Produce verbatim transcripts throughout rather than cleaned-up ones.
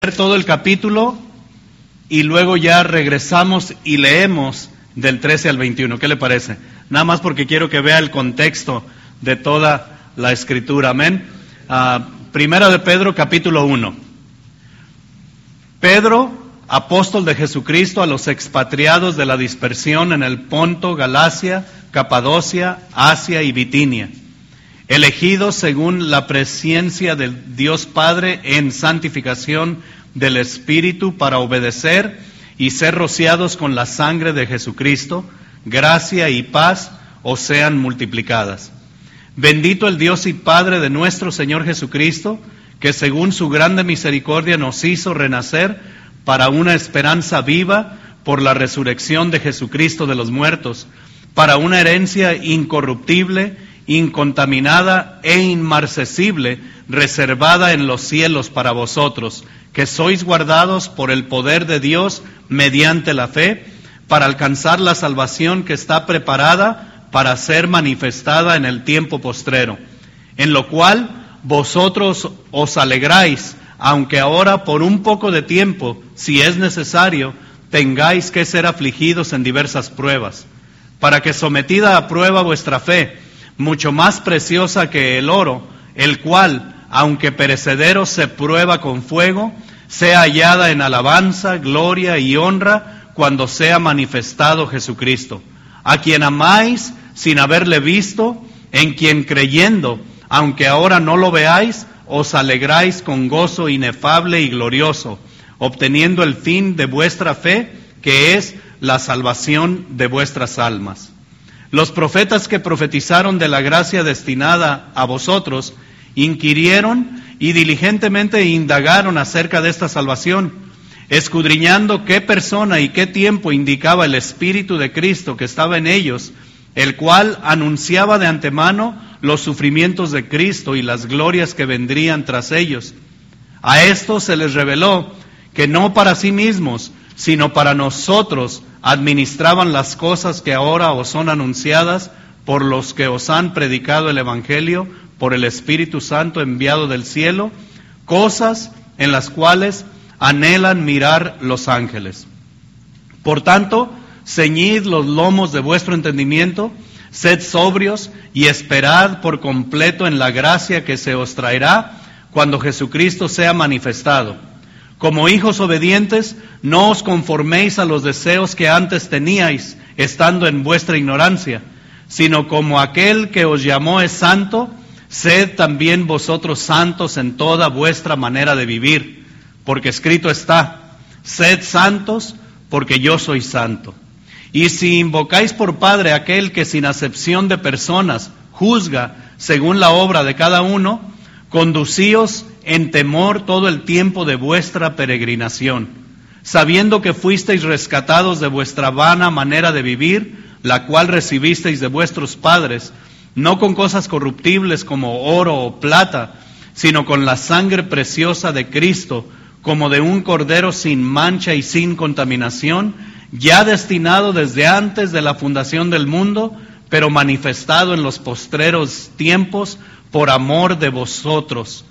todo el capítulo y luego ya regresamos y leemos del trece al veintiuno. ¿Qué le parece? Nada más porque quiero que vea el contexto de toda la escritura. Amén. Uh, Primera de Pedro, capítulo uno. Pedro, apóstol de Jesucristo, a los expatriados de la dispersión en el Ponto, Galacia, Capadocia, Asia y Bitinia, elegidos según la presciencia del Dios Padre en santificación del Espíritu para obedecer y ser rociados con la sangre de Jesucristo, gracia y paz os sean multiplicadas. Bendito el Dios y Padre de nuestro Señor Jesucristo, que según su grande misericordia nos hizo renacer para una esperanza viva por la resurrección de Jesucristo de los muertos, para una herencia incorruptible, incontaminada e inmarcesible, reservada en los cielos para vosotros, que sois guardados por el poder de Dios mediante la fe, para alcanzar la salvación que está preparada para ser manifestada en el tiempo postrero, en lo cual vosotros os alegráis, aunque ahora por un poco de tiempo, si es necesario, tengáis que ser afligidos en diversas pruebas, para que sometida a prueba vuestra fe, mucho más preciosa que el oro, el cual, aunque perecedero se prueba con fuego, sea hallada en alabanza, gloria y honra cuando sea manifestado Jesucristo, a quien amáis sin haberle visto, en quien creyendo, aunque ahora no lo veáis, os alegráis con gozo inefable y glorioso, obteniendo el fin de vuestra fe, que es la salvación de vuestras almas. Los profetas que profetizaron de la gracia destinada a vosotros, inquirieron y diligentemente indagaron acerca de esta salvación, escudriñando qué persona y qué tiempo indicaba el Espíritu de Cristo que estaba en ellos, el cual anunciaba de antemano los sufrimientos de Cristo y las glorias que vendrían tras ellos. A estos se les reveló que no para sí mismos, sino para nosotros administraban las cosas que ahora os son anunciadas por los que os han predicado el Evangelio por el Espíritu Santo enviado del cielo, cosas en las cuales anhelan mirar los ángeles. Por tanto, ceñid los lomos de vuestro entendimiento, sed sobrios y esperad por completo en la gracia que se os traerá cuando Jesucristo sea manifestado. Como hijos obedientes, no os conforméis a los deseos que antes teníais, estando en vuestra ignorancia, sino como aquel que os llamó es santo, sed también vosotros santos en toda vuestra manera de vivir, porque escrito está, sed santos, porque yo soy santo. Y si invocáis por Padre aquel que sin acepción de personas juzga según la obra de cada uno, conducíos en temor todo el tiempo de vuestra peregrinación, sabiendo que fuisteis rescatados de vuestra vana manera de vivir, la cual recibisteis de vuestros padres, no con cosas corruptibles como oro o plata, sino con la sangre preciosa de Cristo, como de un cordero sin mancha y sin contaminación, ya destinado desde antes de la fundación del mundo, pero manifestado en los postreros tiempos por amor de vosotros,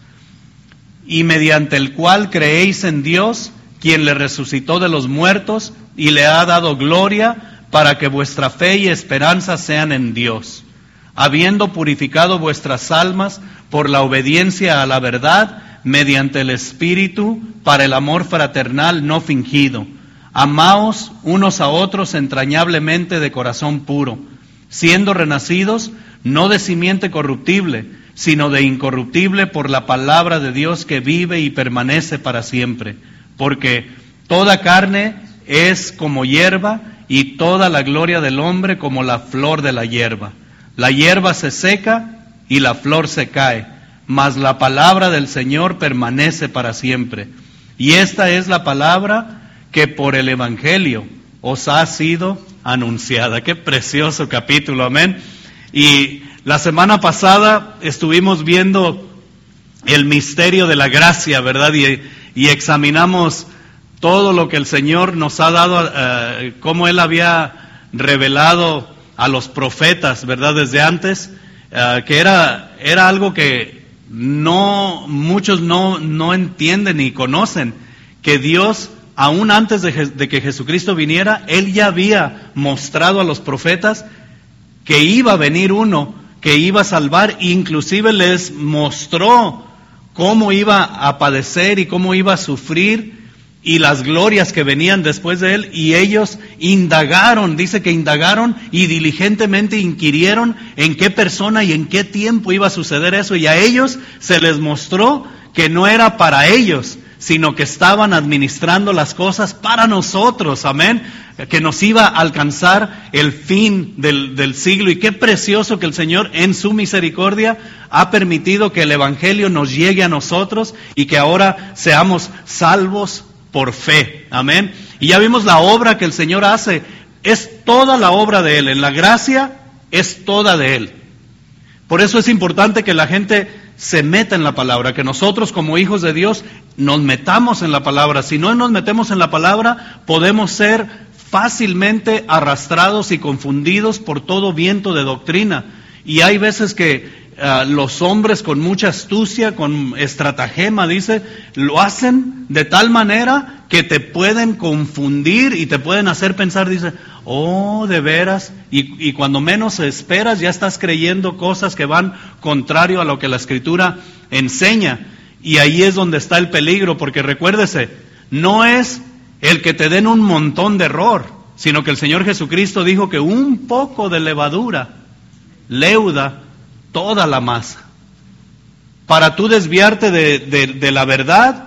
y mediante el cual creéis en Dios, quien le resucitó de los muertos y le ha dado gloria, para que vuestra fe y esperanza sean en Dios, habiendo purificado vuestras almas por la obediencia a la verdad, mediante el Espíritu, para el amor fraternal no fingido. Amaos unos a otros entrañablemente de corazón puro, siendo renacidos no de simiente corruptible, sino de incorruptible por la palabra de Dios que vive y permanece para siempre. Porque toda carne es como hierba, y toda la gloria del hombre como la flor de la hierba. La hierba se seca y la flor se cae, mas la palabra del Señor permanece para siempre. Y esta es la palabra que por el Evangelio os ha sido anunciada. Qué precioso capítulo, amén. Y la semana pasada estuvimos viendo el misterio de la gracia, ¿verdad? Y, y examinamos todo lo que el Señor nos ha dado, uh, cómo Él había revelado a los profetas, ¿verdad? Desde antes, uh, que era, era algo que no muchos no, no entienden ni conocen. que Dios, aún antes de, de que Jesucristo viniera, Él ya había mostrado a los profetas que iba a venir uno, que iba a salvar, inclusive les mostró cómo iba a padecer y cómo iba a sufrir y las glorias que venían después de Él, y ellos indagaron, dice que indagaron y diligentemente inquirieron en qué persona y en qué tiempo iba a suceder eso, y a ellos se les mostró que no era para ellos, sino que estaban administrando las cosas para nosotros, amén, que nos iba a alcanzar el fin del, del siglo. Y qué precioso que el Señor en su misericordia ha permitido que el Evangelio nos llegue a nosotros y que ahora seamos salvos por fe, amén. Y ya vimos la obra que el Señor hace, es toda la obra de Él, en la gracia es toda de Él. Por eso es importante que la gente se meta en la palabra, que nosotros como hijos de Dios nos metamos en la palabra. Si no nos metemos en la palabra, podemos ser fácilmente arrastrados y confundidos por todo viento de doctrina. Y hay veces que uh, los hombres con mucha astucia, con estratagema, dice, lo hacen de tal manera que te pueden confundir y te pueden hacer pensar, dice, oh, de veras, y, y cuando menos esperas ya estás creyendo cosas que van contrario a lo que la Escritura enseña. Y ahí es donde está el peligro, porque recuérdese, no es el que te den un montón de error, sino que el Señor Jesucristo dijo que un poco de levadura leuda toda la masa. Para tú desviarte de, de, de la verdad,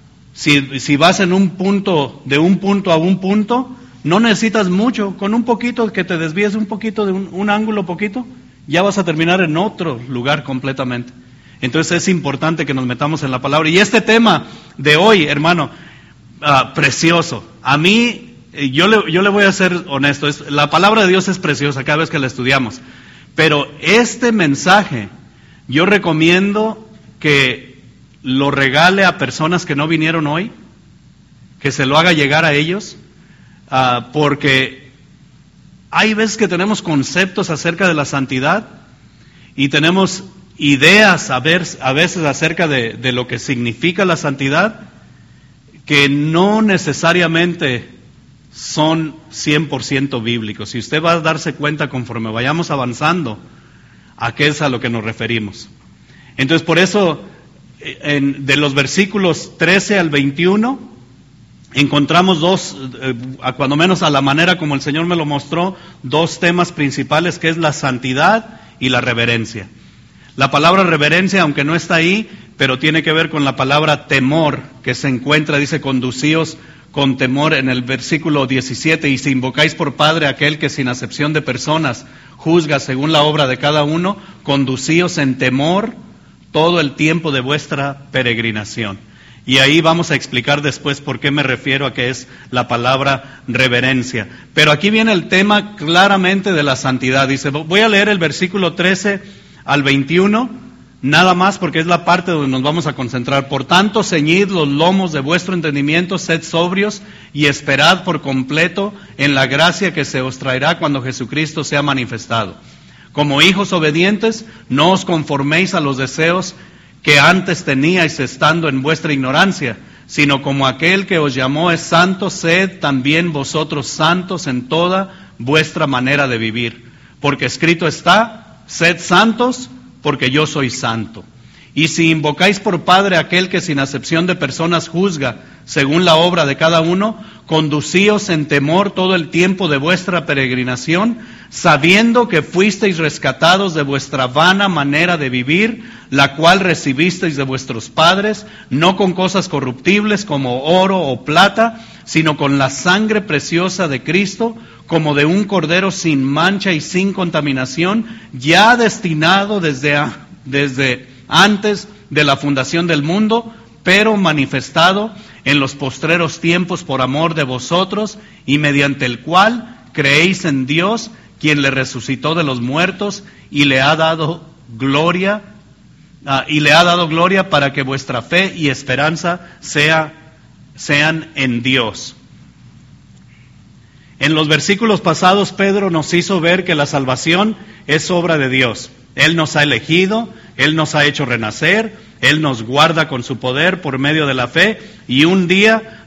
si, si vas en un punto, de un punto a un punto, no necesitas mucho, con un poquito que te desvíes un poquito de un, un ángulo poquito, ya vas a terminar en otro lugar completamente. Entonces es importante que nos metamos en la palabra. Y este tema de hoy, hermano, uh, precioso. A mí, yo le, yo le voy a ser honesto, es, la palabra de Dios es preciosa cada vez que la estudiamos. Pero este mensaje, yo recomiendo que lo regale a personas que no vinieron hoy, que se lo haga llegar a ellos, uh, porque hay veces que tenemos conceptos acerca de la santidad y tenemos ideas a, ver, a veces acerca de, de lo que significa la santidad, que no necesariamente son cien por ciento bíblicos. Y usted va a darse cuenta conforme vayamos avanzando a qué es a lo que nos referimos. Entonces, por eso, en, de los versículos trece al veintiuno, encontramos dos, eh, a cuando menos a la manera como el Señor me lo mostró, dos temas principales, que es la santidad y la reverencia. La palabra reverencia, aunque no está ahí, pero tiene que ver con la palabra temor, que se encuentra, dice, conducíos con temor en el versículo diecisiete, y si invocáis por Padre aquel que sin acepción de personas juzga según la obra de cada uno, conducíos en temor todo el tiempo de vuestra peregrinación. Y ahí vamos a explicar después por qué me refiero a que es la palabra reverencia. Pero aquí viene el tema claramente de la santidad. Dice, voy a leer el versículo trece al veintiuno, nada más porque es la parte donde nos vamos a concentrar. Por tanto, ceñid los lomos de vuestro entendimiento, sed sobrios y esperad por completo en la gracia que se os traerá cuando Jesucristo sea manifestado. Como hijos obedientes, no os conforméis a los deseos que antes teníais estando en vuestra ignorancia, sino como aquel que os llamó es santo, sed también vosotros santos en toda vuestra manera de vivir. Porque escrito está, sed santos, porque yo soy santo. Y si invocáis por Padre aquel que sin acepción de personas juzga, según la obra de cada uno, conducíos en temor todo el tiempo de vuestra peregrinación, sabiendo que fuisteis rescatados de vuestra vana manera de vivir, la cual recibisteis de vuestros padres, no con cosas corruptibles como oro o plata, sino con la sangre preciosa de Cristo, como de un cordero sin mancha y sin contaminación, ya destinado desde, a, desde antes de la fundación del mundo, pero manifestado en los postreros tiempos por amor de vosotros, y mediante el cual creéis en Dios, quien le resucitó de los muertos y le ha dado gloria, uh, y le ha dado gloria para que vuestra fe y esperanza sea, sean en Dios. En los versículos pasados, Pedro nos hizo ver que la salvación es obra de Dios. Él nos ha elegido, Él nos ha hecho renacer, Él nos guarda con su poder por medio de la fe, y un día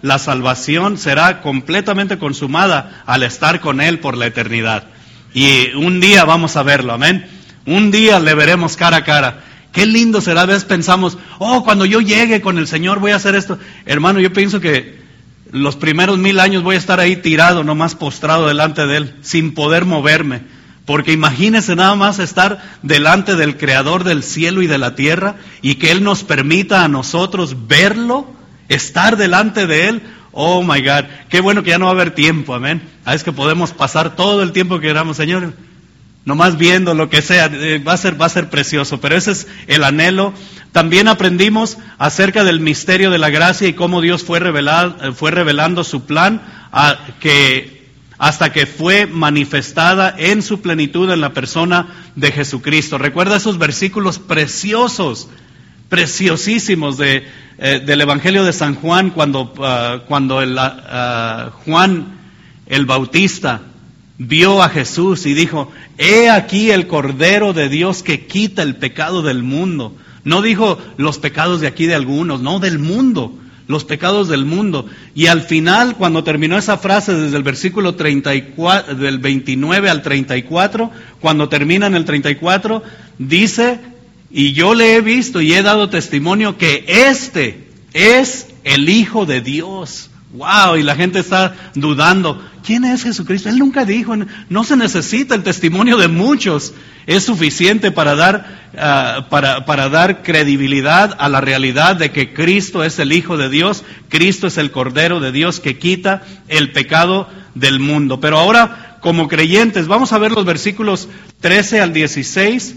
la salvación será completamente consumada al estar con Él por la eternidad. Y un día vamos a verlo, amén. Un día le veremos cara a cara. Qué lindo será. A veces pensamos, oh, cuando yo llegue con el Señor voy a hacer esto. Hermano, yo pienso que los primeros mil años voy a estar ahí tirado, nomás postrado delante de Él, sin poder moverme. Porque imagínese nada más estar delante del Creador del cielo y de la tierra y que Él nos permita a nosotros verlo, estar delante de Él. Oh my God, qué bueno que ya no va a haber tiempo, amén. Ah, es que podemos pasar todo el tiempo que queramos, Señor, nomás viendo lo que sea, eh, va a ser, va a ser precioso, pero ese es el anhelo. También aprendimos acerca del misterio de la gracia y cómo Dios fue revelado, fue revelando su plan a, que, hasta que fue manifestada en su plenitud en la persona de Jesucristo. Recuerda esos versículos preciosos, preciosísimos de, eh, del Evangelio de San Juan, cuando, uh, cuando el, uh, Juan el Bautista vio a Jesús y dijo, he aquí el Cordero de Dios que quita el pecado del mundo. No dijo los pecados de aquí de algunos, no, del mundo, los pecados del mundo. Y al final, cuando terminó esa frase desde el versículo treinta y cuatro, del veintinueve al treinta y cuatro, cuando termina en el treinta y cuatro, dice, y yo le he visto y he dado testimonio que este es el Hijo de Dios. Wow, y la gente está dudando, ¿quién es Jesucristo? Él nunca dijo, no se necesita el testimonio de muchos, es suficiente para dar, uh, para, para dar credibilidad a la realidad de que Cristo es el Hijo de Dios, Cristo es el Cordero de Dios que quita el pecado del mundo. Pero ahora, como creyentes, vamos a ver los versículos trece al dieciséis,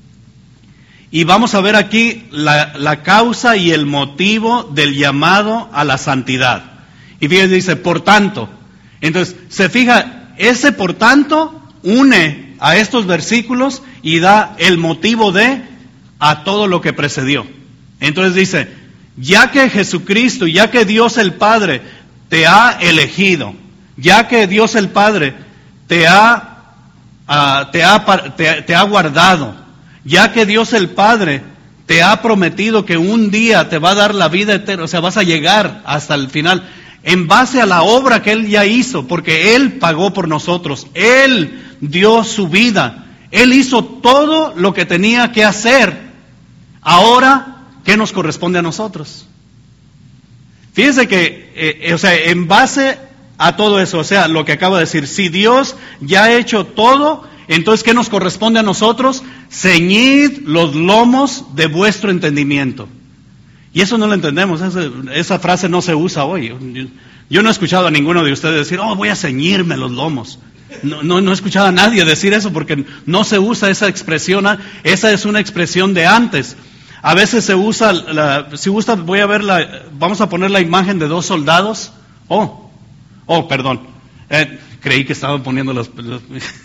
y vamos a ver aquí la, la causa y el motivo del llamado a la santidad. Y fíjense, dice, por tanto. Entonces, se fija, ese por tanto une a estos versículos y da el motivo de a todo lo que precedió. Entonces dice, ya que Jesucristo, ya que Dios el Padre te ha elegido, ya que Dios el Padre te ha, uh, te ha, te, te ha guardado, ya que Dios el Padre te ha prometido que un día te va a dar la vida eterna, o sea, vas a llegar hasta el final, en base a la obra que Él ya hizo, porque Él pagó por nosotros, Él dio su vida, Él hizo todo lo que tenía que hacer. Ahora, ¿qué nos corresponde a nosotros? Fíjense que, eh, o sea, en base a todo eso, o sea, lo que acabo de decir, si Dios ya ha hecho todo, entonces, ¿qué nos corresponde a nosotros? Ceñid los lomos de vuestro entendimiento. Y eso no lo entendemos, esa, esa frase no se usa hoy. Yo, yo no he escuchado a ninguno de ustedes decir, oh, voy a ceñirme los lomos. No, no, no he escuchado a nadie decir eso porque no se usa esa expresión, esa es una expresión de antes. A veces se usa, la, si gusta, voy a ver la, vamos a poner la imagen de dos soldados. Oh, oh, perdón, eh, creí que estaban poniendo los... los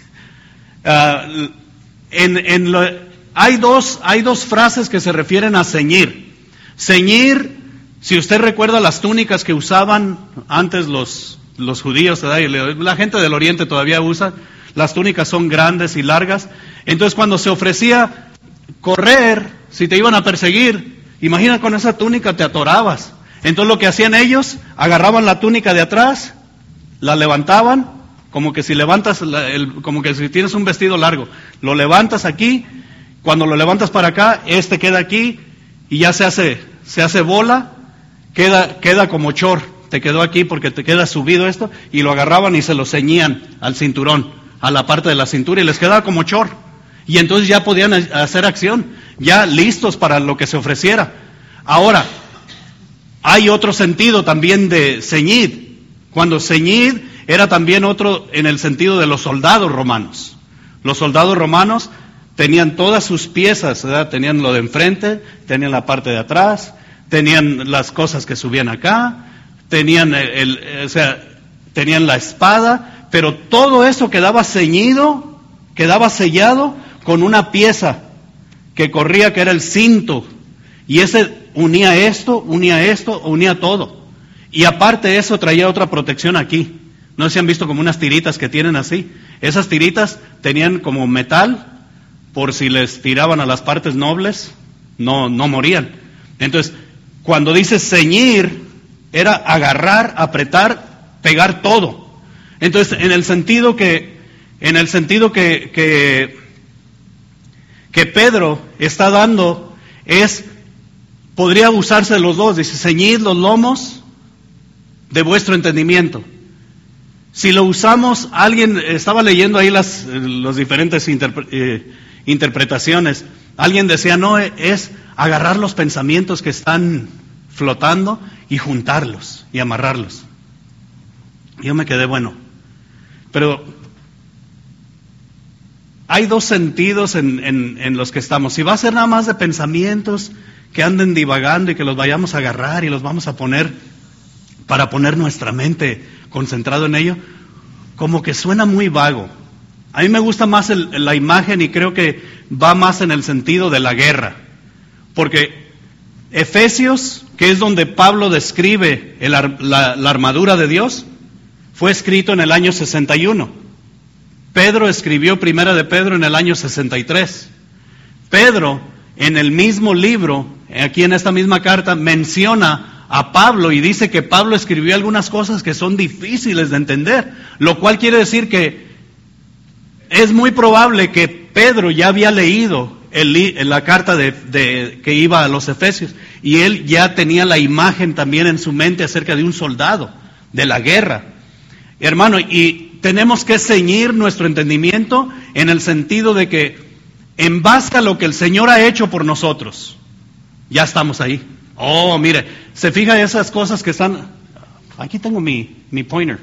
uh, en, en lo, hay, dos, hay dos frases que se refieren a ceñir. Ceñir, si usted recuerda las túnicas que usaban antes los, los judíos, la gente del oriente todavía usa, las túnicas son grandes y largas. Entonces cuando se ofrecía correr, si te iban a perseguir, imagina con esa túnica te atorabas. Entonces lo que hacían ellos, agarraban la túnica de atrás, la levantaban, como que si levantas, la, el, como que si tienes un vestido largo, lo levantas aquí, cuando lo levantas para acá, este queda aquí, y ya se hace, se hace bola, queda, queda como chor, te quedó aquí porque te queda subido esto, y lo agarraban y se lo ceñían al cinturón, a la parte de la cintura, y les quedaba como chor, y entonces ya podían hacer acción, ya listos para lo que se ofreciera. Ahora, hay otro sentido también de ceñid, cuando ceñid era también otro en el sentido de los soldados romanos. Los soldados romanos tenían todas sus piezas, ¿verdad? Tenían lo de enfrente, tenían la parte de atrás, tenían las cosas que subían acá, tenían el, el, o sea, tenían la espada, pero todo eso quedaba ceñido, quedaba sellado con una pieza que corría, que era el cinto, y ese unía esto, unía esto, unía todo. Y aparte de eso traía otra protección aquí. No sé si han visto como unas tiritas que tienen así. Esas tiritas tenían como metal, por si les tiraban a las partes nobles, no, no morían. Entonces, cuando dice ceñir, era agarrar, apretar, pegar todo. Entonces, en el sentido que, en el sentido que, que, que Pedro está dando es, podría usarse de los dos. Dice, ceñid los lomos de vuestro entendimiento. Si lo usamos, alguien estaba leyendo ahí las, las diferentes interpre, eh, interpretaciones. Alguien decía, no, es agarrar los pensamientos que están flotando y juntarlos y amarrarlos. Yo me quedé, bueno, pero hay dos sentidos en, en, en los que estamos. Si va a ser nada más de pensamientos que anden divagando y que los vayamos a agarrar y los vamos a poner para poner nuestra mente concentrado en ello, como que suena muy vago. A mí me gusta más el, la imagen y creo que va más en el sentido de la guerra. Porque Efesios, que es donde Pablo describe el, la, la armadura de Dios, fue escrito en el año sesenta y uno. Pedro escribió Primera de Pedro en el año sesenta y tres. Pedro, en el mismo libro, aquí en esta misma carta, menciona a Pablo y dice que Pablo escribió algunas cosas que son difíciles de entender, lo cual quiere decir que es muy probable que Pedro ya había leído el, la carta de, de, que iba a los Efesios y él ya tenía la imagen también en su mente acerca de un soldado, de la guerra. Hermano, y tenemos que ceñir nuestro entendimiento en el sentido de que en base a lo que el Señor ha hecho por nosotros, ya estamos ahí. Oh, mire, se fija esas cosas que están... Aquí tengo mi, mi pointer.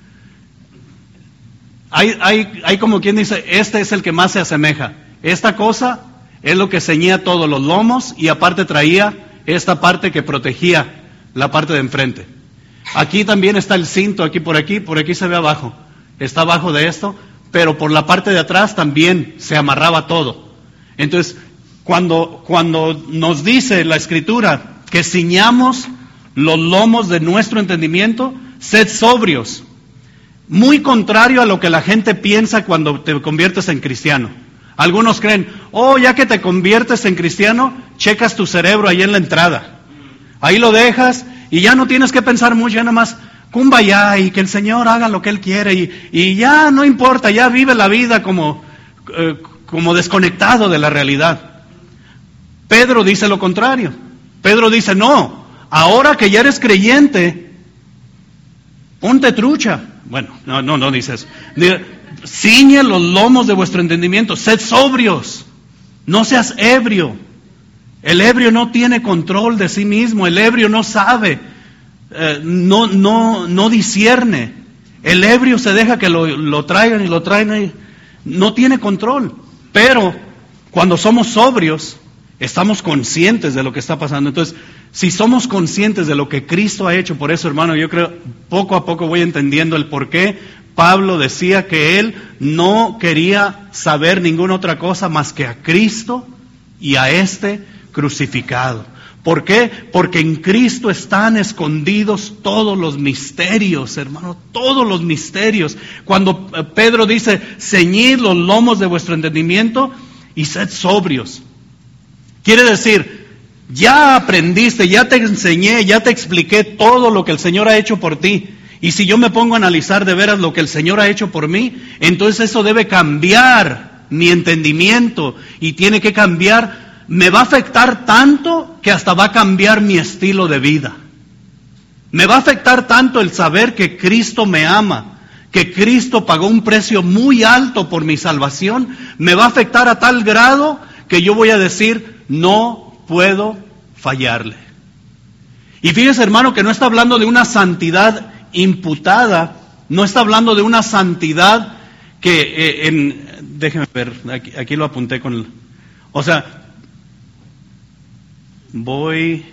Hay, hay, hay como quien dice, este es el que más se asemeja. Esta cosa es lo que ceñía todos los lomos y aparte traía esta parte que protegía la parte de enfrente. Aquí también está el cinto, aquí por aquí, por aquí se ve abajo. Está abajo de esto, pero por la parte de atrás también se amarraba todo. Entonces, cuando, cuando nos dice la Escritura que ciñamos los lomos de nuestro entendimiento, sed sobrios. Muy contrario a lo que la gente piensa cuando te conviertes en cristiano. Algunos creen, oh, ya que te conviertes en cristiano, checas tu cerebro ahí en la entrada. Ahí lo dejas y ya no tienes que pensar mucho, ya nada más, kumbaya, y que el Señor haga lo que Él quiere y, y ya no importa, ya vive la vida como, eh, como desconectado de la realidad. Pedro dice lo contrario. Pedro dice, no, ahora que ya eres creyente, ponte trucha. Bueno, no, no, no dice eso. Ciñe los lomos de vuestro entendimiento, sed sobrios, no seas ebrio. El ebrio no tiene control de sí mismo, el ebrio no sabe, eh, no, no, no discierne. El ebrio se deja que lo, lo traigan y lo traigan y no tiene control. Pero cuando somos sobrios, estamos conscientes de lo que está pasando. Entonces, si somos conscientes de lo que Cristo ha hecho, por eso, hermano, yo creo, poco a poco voy entendiendo el por qué Pablo decía que él no quería saber ninguna otra cosa más que a Cristo y a este crucificado. ¿Por qué? Porque en Cristo están escondidos todos los misterios, hermano, todos los misterios. Cuando Pedro dice, ceñid los lomos de vuestro entendimiento y sed sobrios. Quiere decir, ya aprendiste, ya te enseñé, ya te expliqué todo lo que el Señor ha hecho por ti. Y si yo me pongo a analizar de veras lo que el Señor ha hecho por mí, entonces eso debe cambiar mi entendimiento y tiene que cambiar, me va a afectar tanto que hasta va a cambiar mi estilo de vida. Me va a afectar tanto el saber que Cristo me ama, que Cristo pagó un precio muy alto por mi salvación, me va a afectar a tal grado que yo voy a decir, no puedo fallarle. Y fíjese, hermano, que no está hablando de una santidad imputada, no está hablando de una santidad que eh, en, déjeme ver, aquí, aquí lo apunté con el, o sea, voy,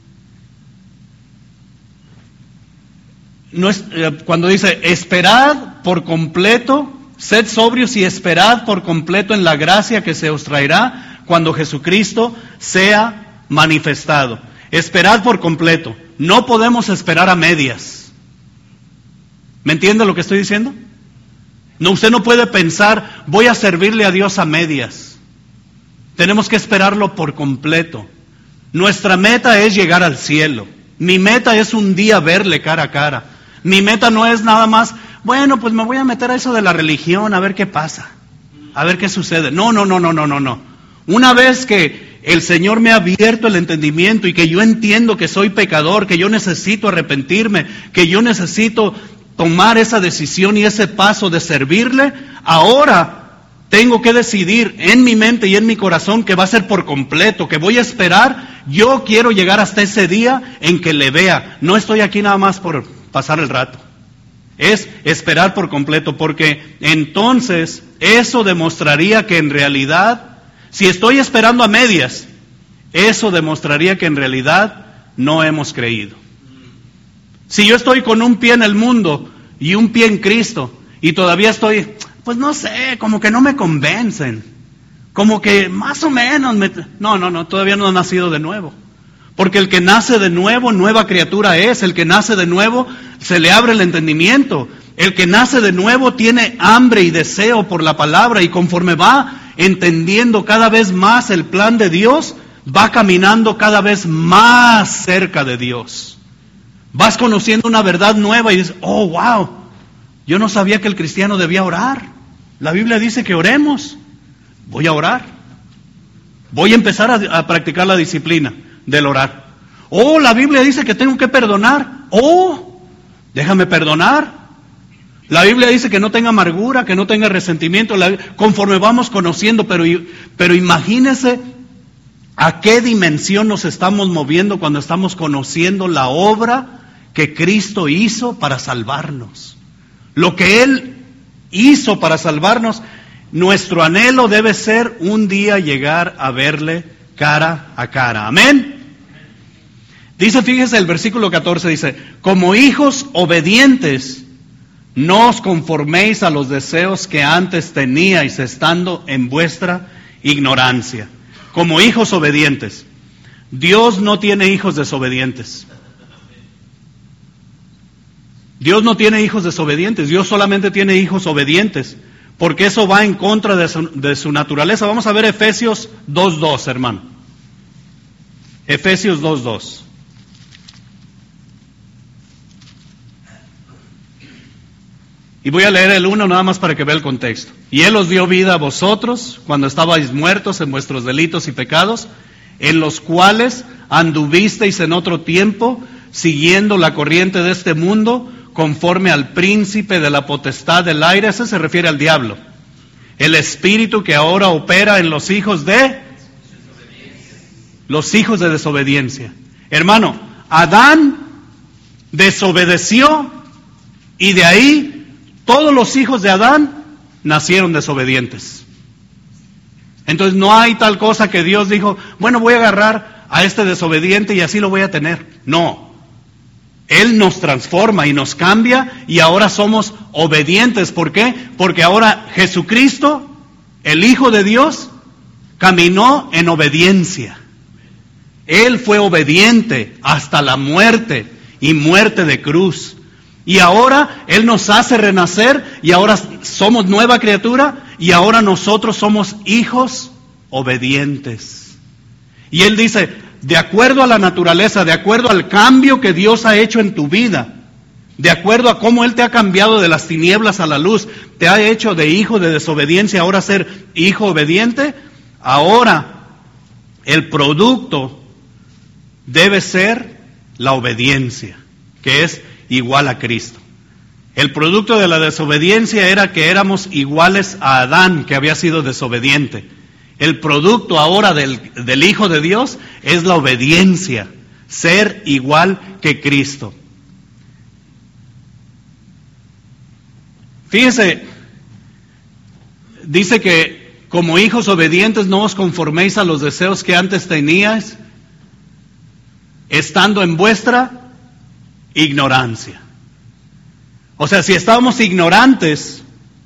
no es, eh, cuando dice, esperad por completo, sed sobrios y esperad por completo en la gracia que se os traerá cuando Jesucristo sea manifestado. Esperad por completo. No podemos esperar a medias. ¿Me entiende lo que estoy diciendo? No, usted no puede pensar, voy a servirle a Dios a medias. Tenemos que esperarlo por completo. Nuestra meta es llegar al cielo. Mi meta es un día verle cara a cara. Mi meta no es nada más, bueno, pues me voy a meter a eso de la religión, a ver qué pasa, a ver qué sucede. No, no, no, no, no, no, no. Una vez que el Señor me ha abierto el entendimiento y que yo entiendo que soy pecador, que yo necesito arrepentirme, que yo necesito tomar esa decisión y ese paso de servirle, ahora tengo que decidir en mi mente y en mi corazón que va a ser por completo, que voy a esperar. Yo quiero llegar hasta ese día en que le vea. No estoy aquí nada más por pasar el rato. Es esperar por completo, porque entonces eso demostraría que en realidad, si estoy esperando a medias, eso demostraría que en realidad no hemos creído. Si yo estoy con un pie en el mundo y un pie en Cristo, y todavía estoy, pues no sé, como que no me convencen, como que más o menos, me... no, no, no, todavía no ha nacido de nuevo. Porque el que nace de nuevo, nueva criatura es. El que nace de nuevo, se le abre el entendimiento. El que nace de nuevo tiene hambre y deseo por la palabra, y conforme va entendiendo cada vez más el plan de Dios, va caminando cada vez más cerca de Dios. Vas conociendo una verdad nueva y dices, oh, wow, yo no sabía que el cristiano debía orar. La Biblia dice que oremos. Voy a orar. Voy a empezar a, a practicar la disciplina del orar. Oh, la Biblia dice que tengo que perdonar. Oh, déjame perdonar. La Biblia dice que no tenga amargura, que no tenga resentimiento. La, conforme vamos conociendo, pero, pero imagínese a qué dimensión nos estamos moviendo cuando estamos conociendo la obra que Cristo hizo para salvarnos. Lo que Él hizo para salvarnos, nuestro anhelo debe ser un día llegar a verle cara a cara. Amén. Dice, fíjese el versículo catorce, dice, como hijos obedientes, no os conforméis a los deseos que antes teníais estando en vuestra ignorancia. Como hijos obedientes. Dios no tiene hijos desobedientes. Dios no tiene hijos desobedientes. Dios solamente tiene hijos obedientes. Porque eso va en contra de su, de su naturaleza. Vamos a ver Efesios dos dos, hermano. Efesios dos dos. Y voy a leer el uno nada más para que vea el contexto. Y Él os dio vida a vosotros cuando estabais muertos en vuestros delitos y pecados, en los cuales anduvisteis en otro tiempo, siguiendo la corriente de este mundo, conforme al príncipe de la potestad del aire. Ese se refiere al diablo. El espíritu que ahora opera en los hijos de... Los hijos de desobediencia. Hermano, Adán desobedeció y de ahí... Todos los hijos de Adán nacieron desobedientes. Entonces no hay tal cosa que Dios dijo, bueno, voy a agarrar a este desobediente y así lo voy a tener. No. Él nos transforma y nos cambia y ahora somos obedientes. ¿Por qué? Porque ahora Jesucristo, el Hijo de Dios, caminó en obediencia. Él fue obediente hasta la muerte y muerte de cruz. Y ahora Él nos hace renacer y ahora somos nueva criatura y ahora nosotros somos hijos obedientes. Y Él dice, de acuerdo a la naturaleza, de acuerdo al cambio que Dios ha hecho en tu vida, de acuerdo a cómo Él te ha cambiado de las tinieblas a la luz, te ha hecho de hijo de desobediencia, ahora ser hijo obediente, ahora el producto debe ser la obediencia, que es igual a Cristo. El producto de la desobediencia era que éramos iguales a Adán, que había sido desobediente. El producto ahora del, del Hijo de Dios es la obediencia, ser igual que Cristo. Fíjese, dice que como hijos obedientes no os conforméis a los deseos que antes teníais, estando en vuestra ignorancia. O sea, si estábamos ignorantes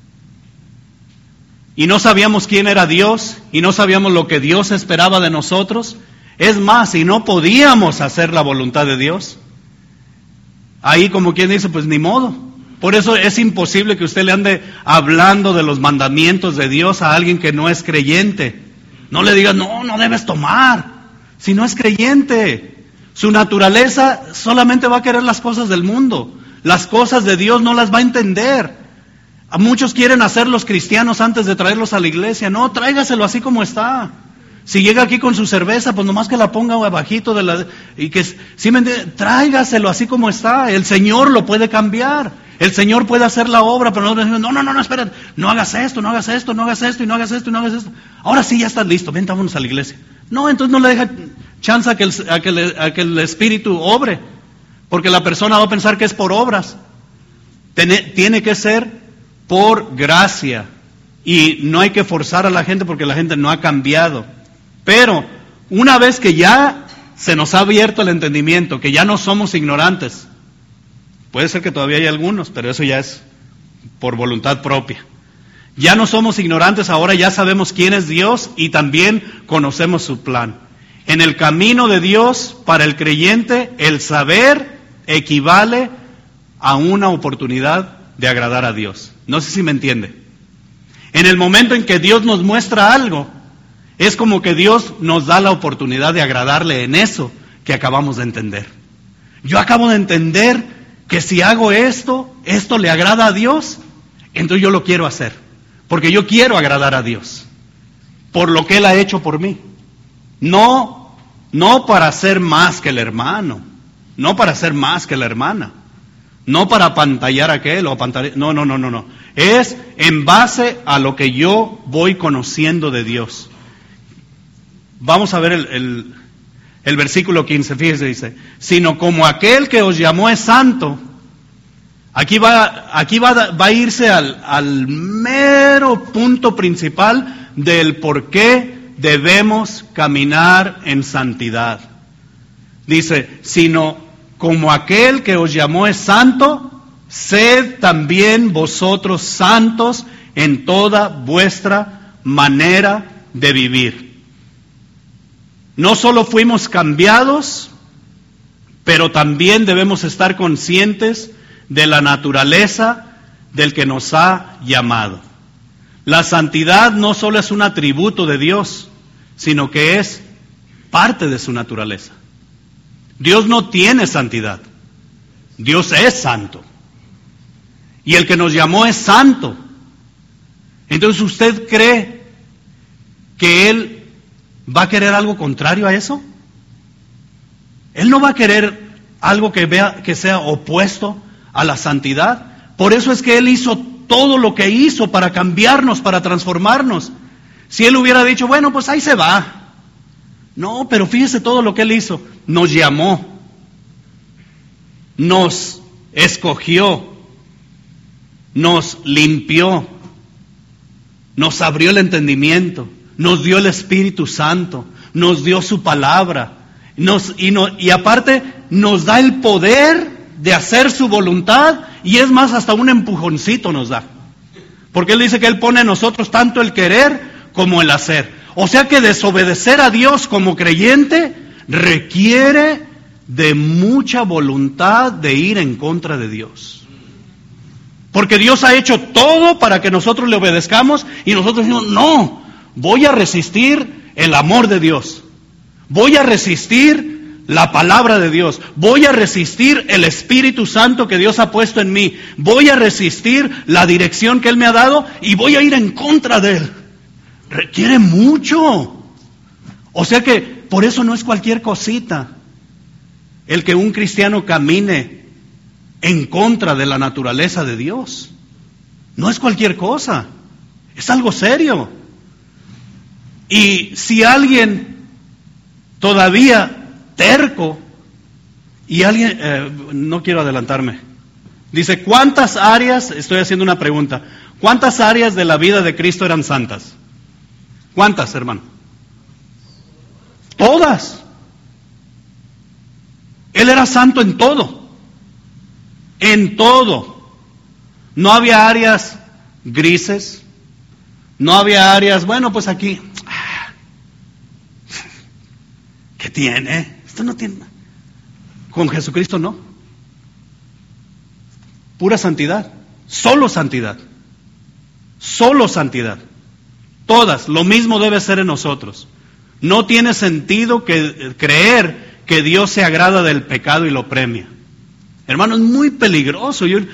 y no sabíamos quién era Dios y no sabíamos lo que Dios esperaba de nosotros, es más, si no podíamos hacer la voluntad de Dios, ahí como quien dice, pues ni modo. Por eso es imposible que usted le ande hablando de los mandamientos de Dios a alguien que no es creyente. No le diga, no, no debes tomar, si no es creyente. Su naturaleza solamente va a querer las cosas del mundo. Las cosas de Dios no las va a entender. A muchos quieren hacer los cristianos antes de traerlos a la iglesia. No, tráigaselo así como está. Si llega aquí con su cerveza, pues nomás que la ponga abajito de la... Y que, ¿sí me entiende? Tráigaselo así como está. El Señor lo puede cambiar. El Señor puede hacer la obra, pero nosotros decimos, no, no, no, no, espera, no hagas esto, no hagas esto, no hagas esto, y no hagas esto, y no hagas esto. Ahora sí ya estás listo, ven, vámonos a la iglesia. No, entonces no le deja chance a que el, a que el, a que el Espíritu obre, porque la persona va a pensar que es por obras. Tiene, tiene que ser por gracia, y no hay que forzar a la gente porque la gente no ha cambiado. Pero una vez que ya se nos ha abierto el entendimiento, que ya no somos ignorantes, puede ser que todavía hay algunos, pero eso ya es por voluntad propia. Ya no somos ignorantes, ahora ya sabemos quién es Dios y también conocemos su plan. En el camino de Dios, para el creyente, el saber equivale a una oportunidad de agradar a Dios. No sé si me entiende. En el momento en que Dios nos muestra algo, es como que Dios nos da la oportunidad de agradarle en eso que acabamos de entender. Yo acabo de entender que si hago esto, esto le agrada a Dios, entonces yo lo quiero hacer, porque yo quiero agradar a Dios, por lo que Él ha hecho por mí. No, no para ser más que el hermano, no para ser más que la hermana, no para apantallar a aquel o apantallar, no, no, no, no, no. Es en base a lo que yo voy conociendo de Dios. Vamos a ver el, el El versículo quince, fíjese, dice, sino como aquel que os llamó es santo. Aquí va, aquí va, va a irse al, al mero punto principal del por qué debemos caminar en santidad. Dice, sino como aquel que os llamó es santo, sed también vosotros santos en toda vuestra manera de vivir. No solo fuimos cambiados, pero también debemos estar conscientes de la naturaleza del que nos ha llamado. La santidad no solo es un atributo de Dios, sino que es parte de su naturaleza. Dios no tiene santidad, Dios es santo. Y el que nos llamó es santo. Entonces, ¿usted cree que Él va a querer algo contrario a eso? Él no va a querer algo que vea que sea opuesto a la santidad. Por eso es que Él hizo todo lo que hizo para cambiarnos, para transformarnos. Si Él hubiera dicho, bueno, pues ahí se va. No, pero fíjese todo lo que Él hizo. Nos llamó, nos escogió, nos limpió, nos abrió el entendimiento, nos dio el Espíritu Santo, nos dio su palabra, nos, y, no, y aparte nos da el poder de hacer su voluntad, y es más, hasta un empujoncito nos da. Porque Él dice que Él pone en nosotros tanto el querer como el hacer. O sea que desobedecer a Dios como creyente requiere de mucha voluntad de ir en contra de Dios. Porque Dios ha hecho todo para que nosotros le obedezcamos, y nosotros decimos, no, voy a resistir el amor de Dios. Voy a resistir la palabra de Dios. Voy a resistir el Espíritu Santo que Dios ha puesto en mí. Voy a resistir la dirección que Él me ha dado y voy a ir en contra de Él. Requiere mucho. O sea que por eso no es cualquier cosita el que un cristiano camine en contra de la naturaleza de Dios. No es cualquier cosa. Es algo serio. Y si alguien todavía terco, y alguien, eh, no quiero adelantarme, dice, ¿cuántas áreas, estoy haciendo una pregunta, cuántas áreas de la vida de Cristo eran santas? ¿Cuántas, hermano? Todas. Él era santo en todo, en todo. No había áreas grises, no había áreas, bueno, pues aquí, ¿qué tiene? Esto no tiene. Con Jesucristo no. Pura santidad. Solo santidad. Solo santidad. Todas. Lo mismo debe ser en nosotros. No tiene sentido que creer que Dios se agrada del pecado y lo premia. Hermano, es muy peligroso. Yo,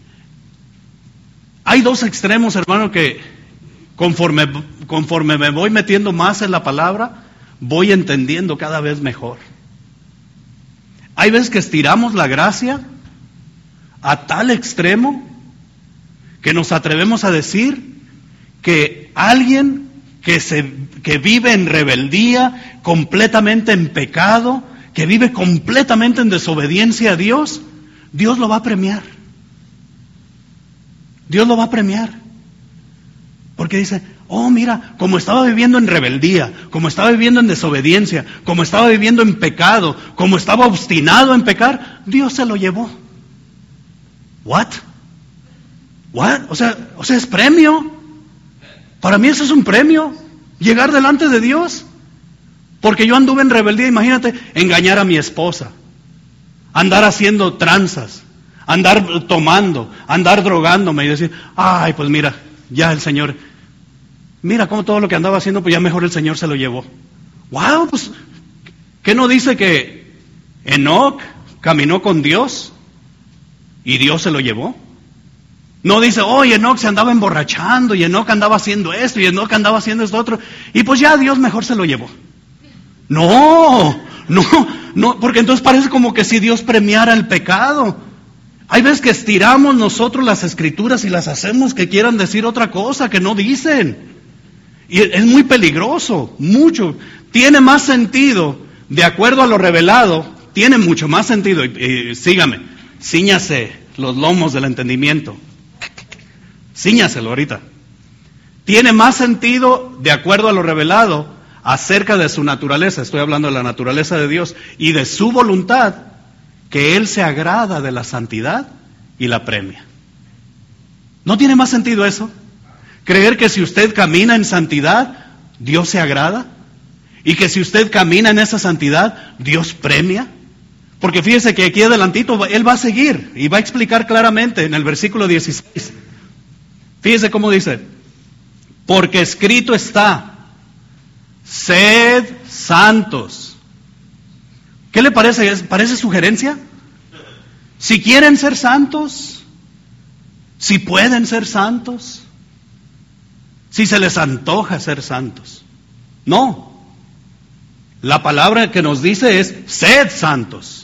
hay dos extremos, hermano, que conforme, conforme me voy metiendo más en la palabra, voy entendiendo cada vez mejor. Hay veces que estiramos la gracia a tal extremo que nos atrevemos a decir que alguien que, se, que vive en rebeldía, completamente en pecado, que vive completamente en desobediencia a Dios, Dios lo va a premiar. Dios lo va a premiar. Porque dice, oh mira, como estaba viviendo en rebeldía, como estaba viviendo en desobediencia, como estaba viviendo en pecado, como estaba obstinado en pecar, Dios se lo llevó. ¿What? ¿What? O sea, o sea, es premio. Para mí eso es un premio, llegar delante de Dios. Porque yo anduve en rebeldía, imagínate, engañar a mi esposa, andar haciendo tranzas, andar tomando, andar drogándome y decir, ay, pues mira, ya el Señor, mira cómo todo lo que andaba haciendo, pues ya mejor el Señor se lo llevó. Wow, pues, ¿qué no dice que Enoc caminó con Dios y Dios se lo llevó? No dice, oh, y Enoc se andaba emborrachando, y Enoc andaba haciendo esto, y Enoc andaba haciendo esto otro, y pues ya Dios mejor se lo llevó. No, no, no, porque entonces parece como que si Dios premiara el pecado. Hay veces que estiramos nosotros las escrituras y las hacemos que quieran decir otra cosa que no dicen. Y es muy peligroso, mucho. Tiene más sentido, de acuerdo a lo revelado, tiene mucho más sentido. Y, y sígame, cíñase los lomos del entendimiento. Cíñaselo ahorita. Tiene más sentido, de acuerdo a lo revelado, acerca de su naturaleza, estoy hablando de la naturaleza de Dios, y de su voluntad, que Él se agrada de la santidad y la premia. ¿No tiene más sentido eso? Creer que si usted camina en santidad, Dios se agrada, y que si usted camina en esa santidad, Dios premia. Porque fíjese que aquí adelantito Él va a seguir, y va a explicar claramente en el versículo dieciséis. Fíjese cómo dice, porque escrito está, sed santos. ¿Qué le parece? ¿Parece sugerencia? Si quieren ser santos, si pueden ser santos, si se les antoja ser santos. No. La palabra que nos dice es, sed santos.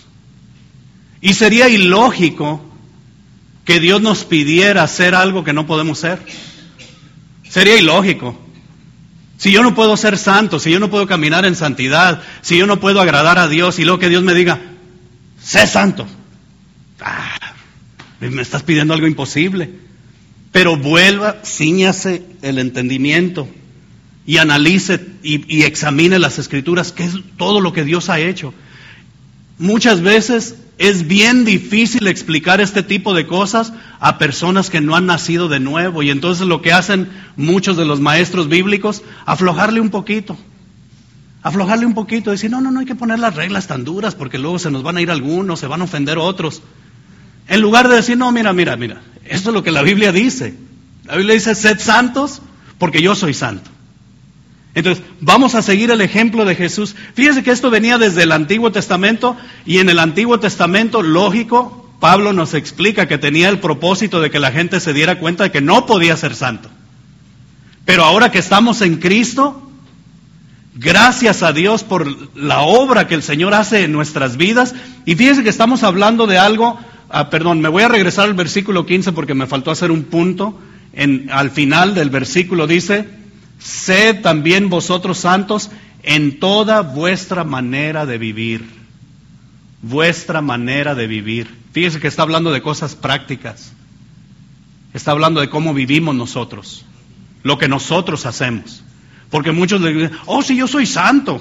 Y sería ilógico que Dios nos pidiera hacer algo que no podemos ser. Sería ilógico. Si yo no puedo ser santo, si yo no puedo caminar en santidad, si yo no puedo agradar a Dios, y luego que Dios me diga, sé santo. Ah, me estás pidiendo algo imposible. Pero vuelva, cíñase el entendimiento y analice y, y examine las Escrituras, que es todo lo que Dios ha hecho. Muchas veces es bien difícil explicar este tipo de cosas a personas que no han nacido de nuevo, y entonces lo que hacen muchos de los maestros bíblicos, aflojarle un poquito, aflojarle un poquito, decir, no, no, no hay que poner las reglas tan duras porque luego se nos van a ir algunos, se van a ofender otros. En lugar de decir, no, mira, mira, mira, esto es lo que la Biblia dice. La Biblia dice, sed santos porque yo soy santo. Entonces, vamos a seguir el ejemplo de Jesús. Fíjese que esto venía desde el Antiguo Testamento, y en el Antiguo Testamento, lógico, Pablo nos explica que tenía el propósito de que la gente se diera cuenta de que no podía ser santo. Pero ahora que estamos en Cristo, gracias a Dios por la obra que el Señor hace en nuestras vidas, y fíjese que estamos hablando de algo, ah, perdón, me voy a regresar al versículo quince porque me faltó hacer un punto. En, al final del versículo dice, sed también vosotros santos en toda vuestra manera de vivir. Vuestra manera de vivir. Fíjese que está hablando de cosas prácticas. Está hablando de cómo vivimos nosotros. Lo que nosotros hacemos. Porque muchos le dicen, oh, sí, yo soy santo.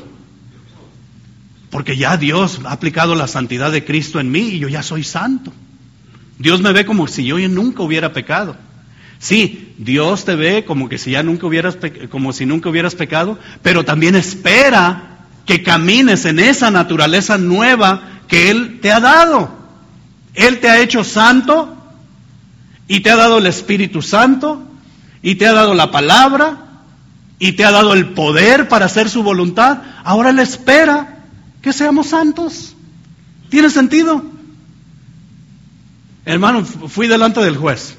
Porque ya Dios ha aplicado la santidad de Cristo en mí y yo ya soy santo. Dios me ve como si yo nunca hubiera pecado. Sí, Dios te ve como que si ya nunca hubieras pe- como si nunca hubieras pecado, pero también espera que camines en esa naturaleza nueva que Él te ha dado. Él te ha hecho santo y te ha dado el Espíritu Santo y te ha dado la palabra y te ha dado el poder para hacer su voluntad. Ahora Él espera que seamos santos. ¿Tiene sentido? Hermano, fui delante del juez.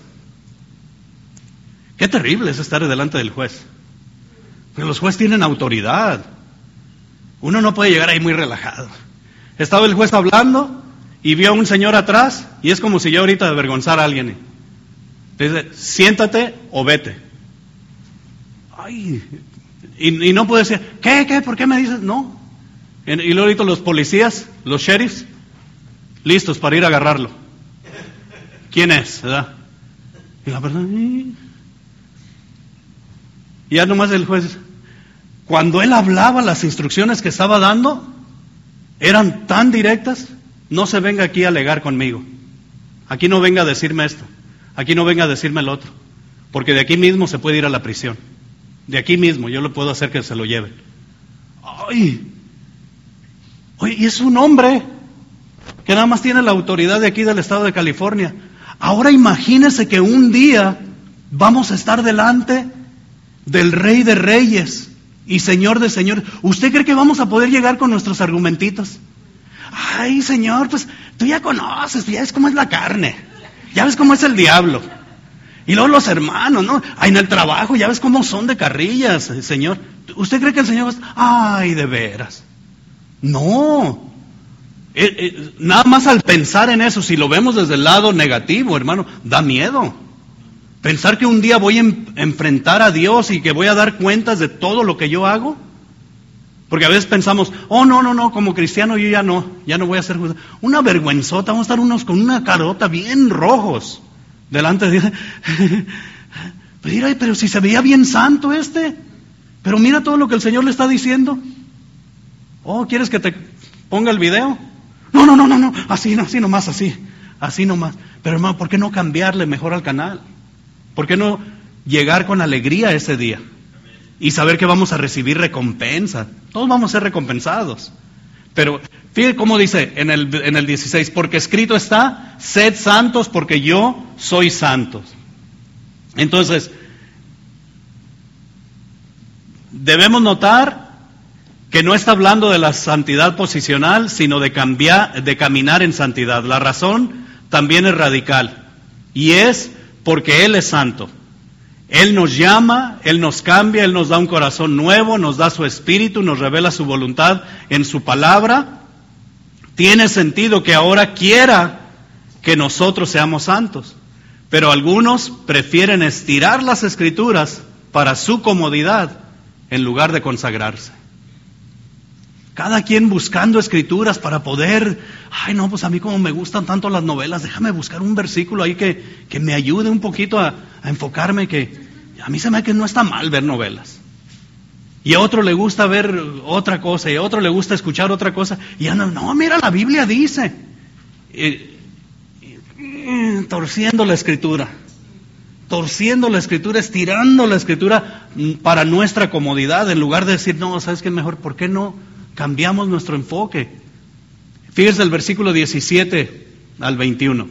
Qué terrible es estar delante del juez. Porque los jueces tienen autoridad. Uno no puede llegar ahí muy relajado. Estaba el juez hablando y vio a un señor atrás y es como si yo ahorita avergonzara a alguien. Dice, siéntate o vete. Ay, y, y no puede decir, ¿qué, qué, por qué me dices? No. Y, y luego ahorita los policías, los sheriffs, listos para ir a agarrarlo. ¿Quién es? ¿Verdad? Y la persona, y ya nomás el juez, cuando él hablaba, las instrucciones que estaba dando eran tan directas. No se venga aquí a alegar conmigo. Aquí no venga a decirme esto. Aquí no venga a decirme el otro. Porque de aquí mismo se puede ir a la prisión. De aquí mismo yo le puedo hacer que se lo lleven. Ay, oye, y es un hombre que nada más tiene la autoridad de aquí del estado de California. Ahora imagínese que un día vamos a estar delante del Rey de Reyes y Señor de Señores. ¿Usted cree que vamos a poder llegar con nuestros argumentitos? Ay, Señor, pues tú ya conoces, ya ves cómo es la carne, ya ves cómo es el diablo. Y luego los hermanos, ¿no? Ay, en el trabajo, ya ves cómo son de carrillas, Señor. ¿Usted cree que el Señor va a... Ay, de veras? No. Eh, eh, nada más al pensar en eso, si lo vemos desde el lado negativo, hermano, da miedo. Pensar que un día voy a en, enfrentar a Dios y que voy a dar cuentas de todo lo que yo hago. Porque a veces pensamos, oh, no, no, no, como cristiano yo ya no, ya no voy a ser juzgado. Una vergüenzota, vamos a estar unos con una carota bien rojos delante de Dios. Pero mira, pero si se veía bien santo este, pero mira todo lo que el Señor le está diciendo. Oh, ¿quieres que te ponga el video? No, no, no, no, no, así, así nomás, así, así nomás. Pero hermano, ¿por qué no cambiarle mejor al canal? ¿Por qué no llegar con alegría ese día? Y saber que vamos a recibir recompensa. Todos vamos a ser recompensados. Pero fíjate cómo dice en el, en el dieciséis, porque escrito está, sed santos porque yo soy santos. Entonces, debemos notar que no está hablando de la santidad posicional, sino de cambiar, de caminar en santidad. La razón también es radical. Y es porque Él es santo. Él nos llama, Él nos cambia, Él nos da un corazón nuevo, nos da su espíritu, nos revela su voluntad en su palabra. Tiene sentido que ahora quiera que nosotros seamos santos, pero algunos prefieren estirar las escrituras para su comodidad en lugar de consagrarse. Cada quien buscando escrituras para poder, ay no, pues a mí como me gustan tanto las novelas, déjame buscar un versículo ahí que, que me ayude un poquito a, a enfocarme, que a mí se me da que no está mal ver novelas. Y a otro le gusta ver otra cosa, y a otro le gusta escuchar otra cosa, y andan, no, mira, la Biblia dice, eh, eh, torciendo la escritura, torciendo la escritura, estirando la escritura para nuestra comodidad, en lugar de decir, no, ¿sabes qué mejor? ¿Por qué no cambiamos nuestro enfoque? Fíjense el versículo diecisiete al veintiuno.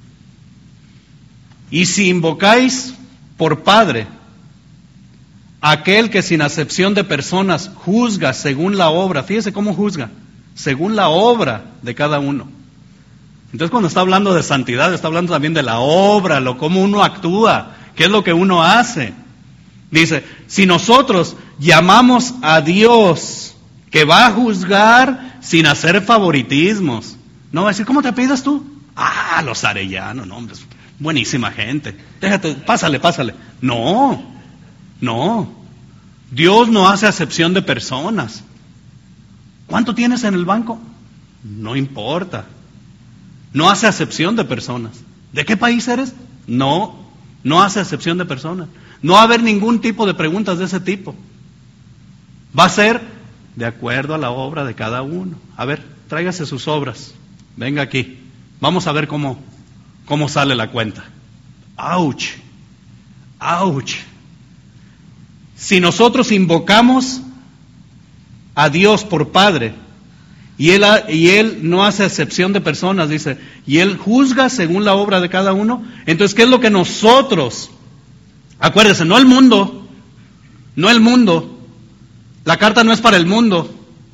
Y si invocáis por Padre aquel que sin acepción de personas juzga según la obra, fíjese cómo juzga, según la obra de cada uno. Entonces cuando está hablando de santidad, está hablando también de la obra, lo cómo uno actúa, qué es lo que uno hace. Dice, si nosotros llamamos a Dios que va a juzgar sin hacer favoritismos, no va a decir, ¿cómo te apellidas tú? Ah, los arellanos, no, hombre, buenísima gente, déjate, pásale, pásale. No, no, Dios no hace acepción de personas. ¿Cuánto tienes en el banco? No importa. No hace acepción de personas. ¿De qué país eres? No, no hace acepción de personas. No va a haber ningún tipo de preguntas de ese tipo. Va a ser de acuerdo a la obra de cada uno. A ver, tráigase sus obras. Venga aquí. Vamos a ver cómo, cómo sale la cuenta. ¡Auch! ¡Auch! Si nosotros invocamos a Dios por Padre, y él, y él no hace acepción de personas, dice, y Él juzga según la obra de cada uno, entonces, ¿qué es lo que nosotros? Acuérdese, no el mundo, no el mundo, la carta no es para el mundo.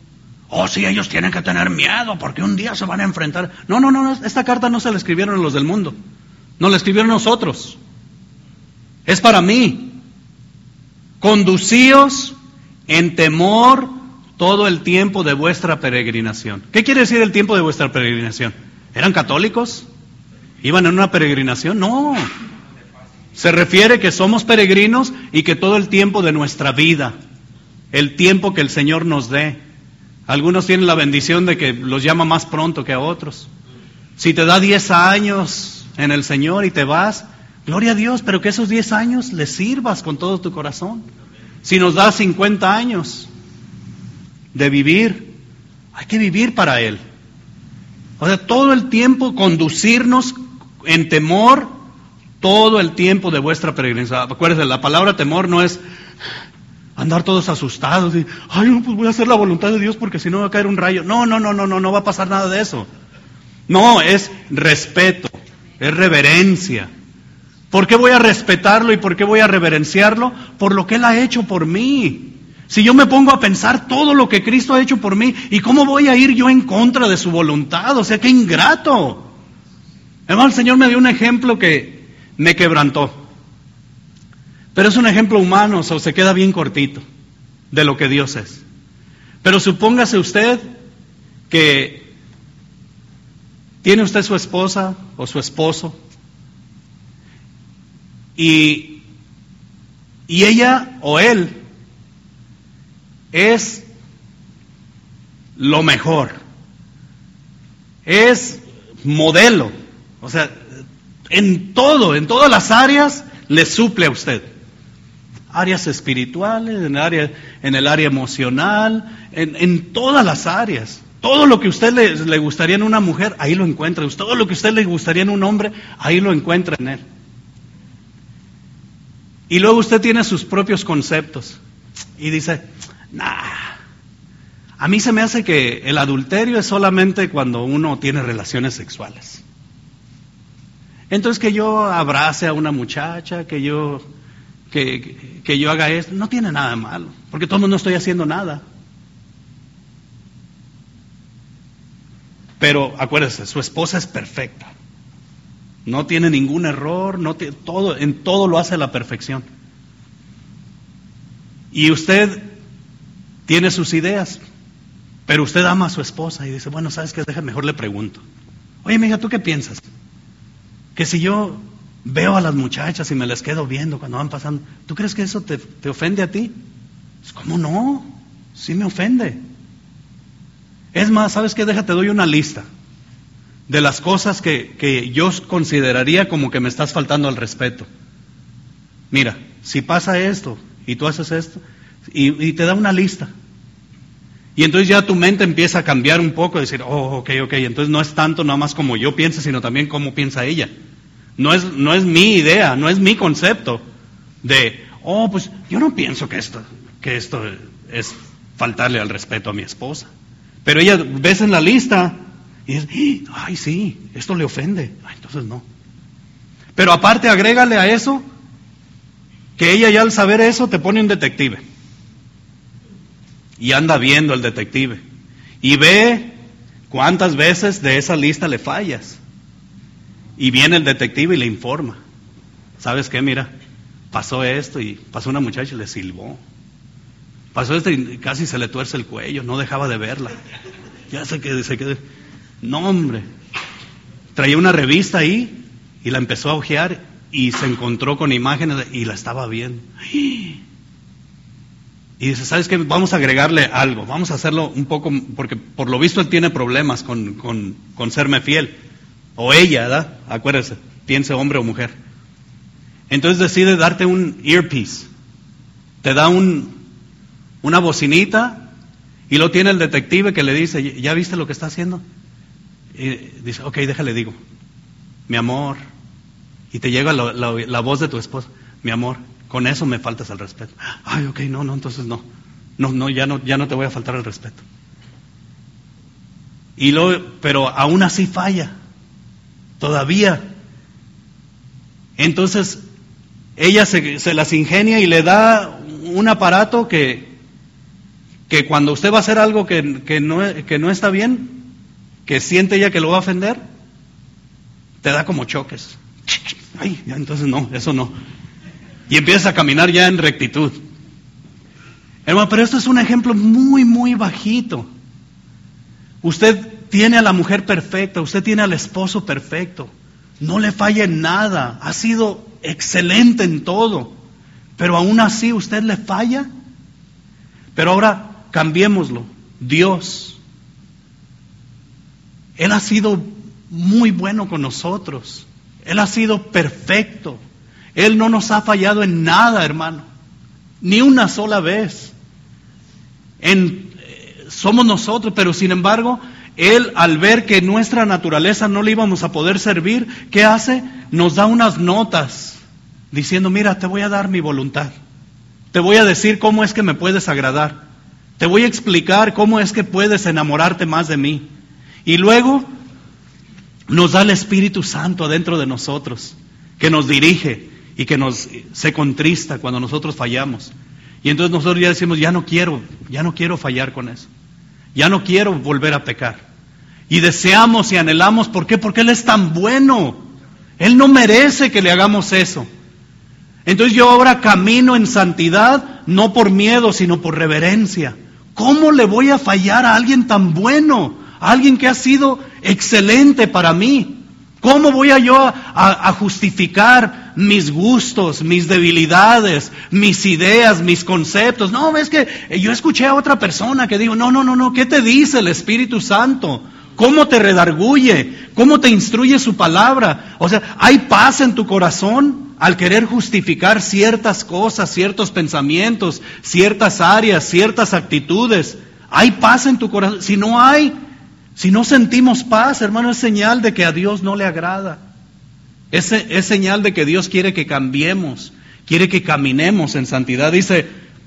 Oh, sí, ellos tienen que tener miedo porque un día se van a enfrentar. No, no, no, esta carta no se la escribieron a los del mundo. No la escribieron nosotros. Es para mí. Conducíos en temor todo el tiempo de vuestra peregrinación. ¿Qué quiere decir el tiempo de vuestra peregrinación? ¿Eran católicos? ¿Iban en una peregrinación? No. Se refiere que somos peregrinos y que todo el tiempo de nuestra vida, el tiempo que el Señor nos dé. Algunos tienen la bendición de que los llama más pronto que a otros. Si te da diez años en el Señor y te vas, gloria a Dios, pero que esos diez años le sirvas con todo tu corazón. Si nos da cincuenta años de vivir, hay que vivir para Él. O sea, todo el tiempo conducirnos en temor, todo el tiempo de vuestra peregrinación. Acuérdense, la palabra temor no es andar todos asustados y, ay, no, pues voy a hacer la voluntad de Dios porque si no va a caer un rayo. No, no, no, no, no, no va a pasar nada de eso. No, es respeto, es reverencia. ¿Por qué voy a respetarlo y por qué voy a reverenciarlo? Por lo que Él ha hecho por mí. Si yo me pongo a pensar todo lo que Cristo ha hecho por mí, ¿y cómo voy a ir yo en contra de su voluntad? O sea, qué ingrato. Hermano, el Señor me dio un ejemplo que me quebrantó. Pero es un ejemplo humano, o sea, se queda bien cortito de lo que Dios es. Pero supóngase usted que tiene usted su esposa o su esposo y, y ella o él es lo mejor, es modelo, o sea, en todo, en todas las áreas le suple a usted. Áreas espirituales, en el área, en el área emocional, en, en todas las áreas. Todo lo que a usted le, le gustaría en una mujer, ahí lo encuentra. Todo lo que a usted le gustaría en un hombre, ahí lo encuentra en él. Y luego usted tiene sus propios conceptos y dice, nah, a mí se me hace que el adulterio es solamente cuando uno tiene relaciones sexuales. Entonces que yo abrace a una muchacha, que yo, que, que, que yo haga esto, no tiene nada de malo, porque todo el mundo no estoy haciendo nada. Pero acuérdese, su esposa es perfecta. No tiene ningún error, no tiene, todo, en todo lo hace a la perfección. Y usted tiene sus ideas, pero usted ama a su esposa y dice, bueno, ¿sabes qué? Deja, mejor le pregunto. Oye, mija, ¿tú qué piensas? Que si yo veo a las muchachas y me las quedo viendo cuando van pasando, ¿tú crees que eso te, te ofende a ti? ¿Cómo no? Sí me ofende. Es más, ¿sabes qué? Déjate, doy una lista de las cosas que, que yo consideraría como que me estás faltando al respeto. Mira, si pasa esto y tú haces esto, y, y te da una lista. Y entonces ya tu mente empieza a cambiar un poco, a decir, oh, ok, ok, entonces no es tanto nada más como yo pienso, sino también como piensa ella. No es, no es mi idea, no es mi concepto de, oh, pues yo no pienso que esto, que esto es faltarle al respeto a mi esposa. Pero ella ves en la lista y dices, ay, sí, esto le ofende. Ay, entonces no. Pero aparte agrégale a eso, que ella ya al saber eso te pone un detective. Y anda viendo el detective. Y ve cuántas veces de esa lista le fallas. Y viene el detective y le informa. ¿Sabes qué? Mira, pasó esto y pasó una muchacha y le silbó. Pasó esto y casi se le tuerce el cuello, no dejaba de verla. Ya se quedó, se quedó. No, hombre. Traía una revista ahí y la empezó a hojear y se encontró con imágenes y la estaba viendo. Y dice, ¿sabes qué? Vamos a agregarle algo, vamos a hacerlo un poco, porque por lo visto él tiene problemas con, con, con serme fiel. O ella, ¿verdad? Acuérdese, piense hombre o mujer. Entonces decide darte un earpiece. Te da un, una bocinita y lo tiene el detective que le dice, ¿ya viste lo que está haciendo? Y dice, ok, déjale digo, mi amor. Y te llega la, la, la voz de tu esposa, mi amor, con eso me faltas al respeto. Ay, ok, no, no, entonces no. No, no, ya no, ya no te voy a faltar al respeto. Y luego, pero aún así falla. Todavía. Entonces, ella se, se las ingenia y le da un aparato que, que cuando usted va a hacer algo que, que, no, que no está bien, que siente ella que lo va a ofender, te da como choques. Ay, ya, entonces no, eso no. Y empiezas a caminar ya en rectitud. Hermano, pero esto es un ejemplo muy, muy bajito. Usted tiene a la mujer perfecta, usted tiene al esposo perfecto. No le falla en nada, ha sido excelente en todo. Pero aún así usted le falla. Pero ahora cambiémoslo. Dios, Él ha sido muy bueno con nosotros. Él ha sido perfecto. Él no nos ha fallado en nada, hermano. Ni una sola vez. En, eh, somos nosotros, pero sin embargo, Él, al ver que nuestra naturaleza no le íbamos a poder servir, ¿qué hace? Nos da unas notas diciendo, mira, te voy a dar mi voluntad. Te voy a decir cómo es que me puedes agradar. Te voy a explicar cómo es que puedes enamorarte más de mí. Y luego nos da el Espíritu Santo adentro de nosotros, que nos dirige y que nos se contrista cuando nosotros fallamos. Y entonces nosotros ya decimos, ya no quiero, ya no quiero fallar con eso. Ya no quiero volver a pecar. Y deseamos y anhelamos, ¿por qué? Porque Él es tan bueno. Él no merece que le hagamos eso. Entonces yo ahora camino en santidad, no por miedo, sino por reverencia. ¿Cómo le voy a fallar a alguien tan bueno? A alguien que ha sido excelente para mí. ¿Cómo voy a yo a, a, a justificar mis gustos, mis debilidades, mis ideas, mis conceptos? No, es que yo escuché a otra persona que dijo, no, no, no, no, ¿qué te dice el Espíritu Santo? ¿Cómo te redarguye? ¿Cómo te instruye su palabra? O sea, ¿hay paz en tu corazón al querer justificar ciertas cosas, ciertos pensamientos, ciertas áreas, ciertas actitudes? ¿Hay paz en tu corazón? Si no hay, si no sentimos paz, hermano, es señal de que a Dios no le agrada. Es, es señal de que Dios quiere que cambiemos, quiere que caminemos en santidad. Dice,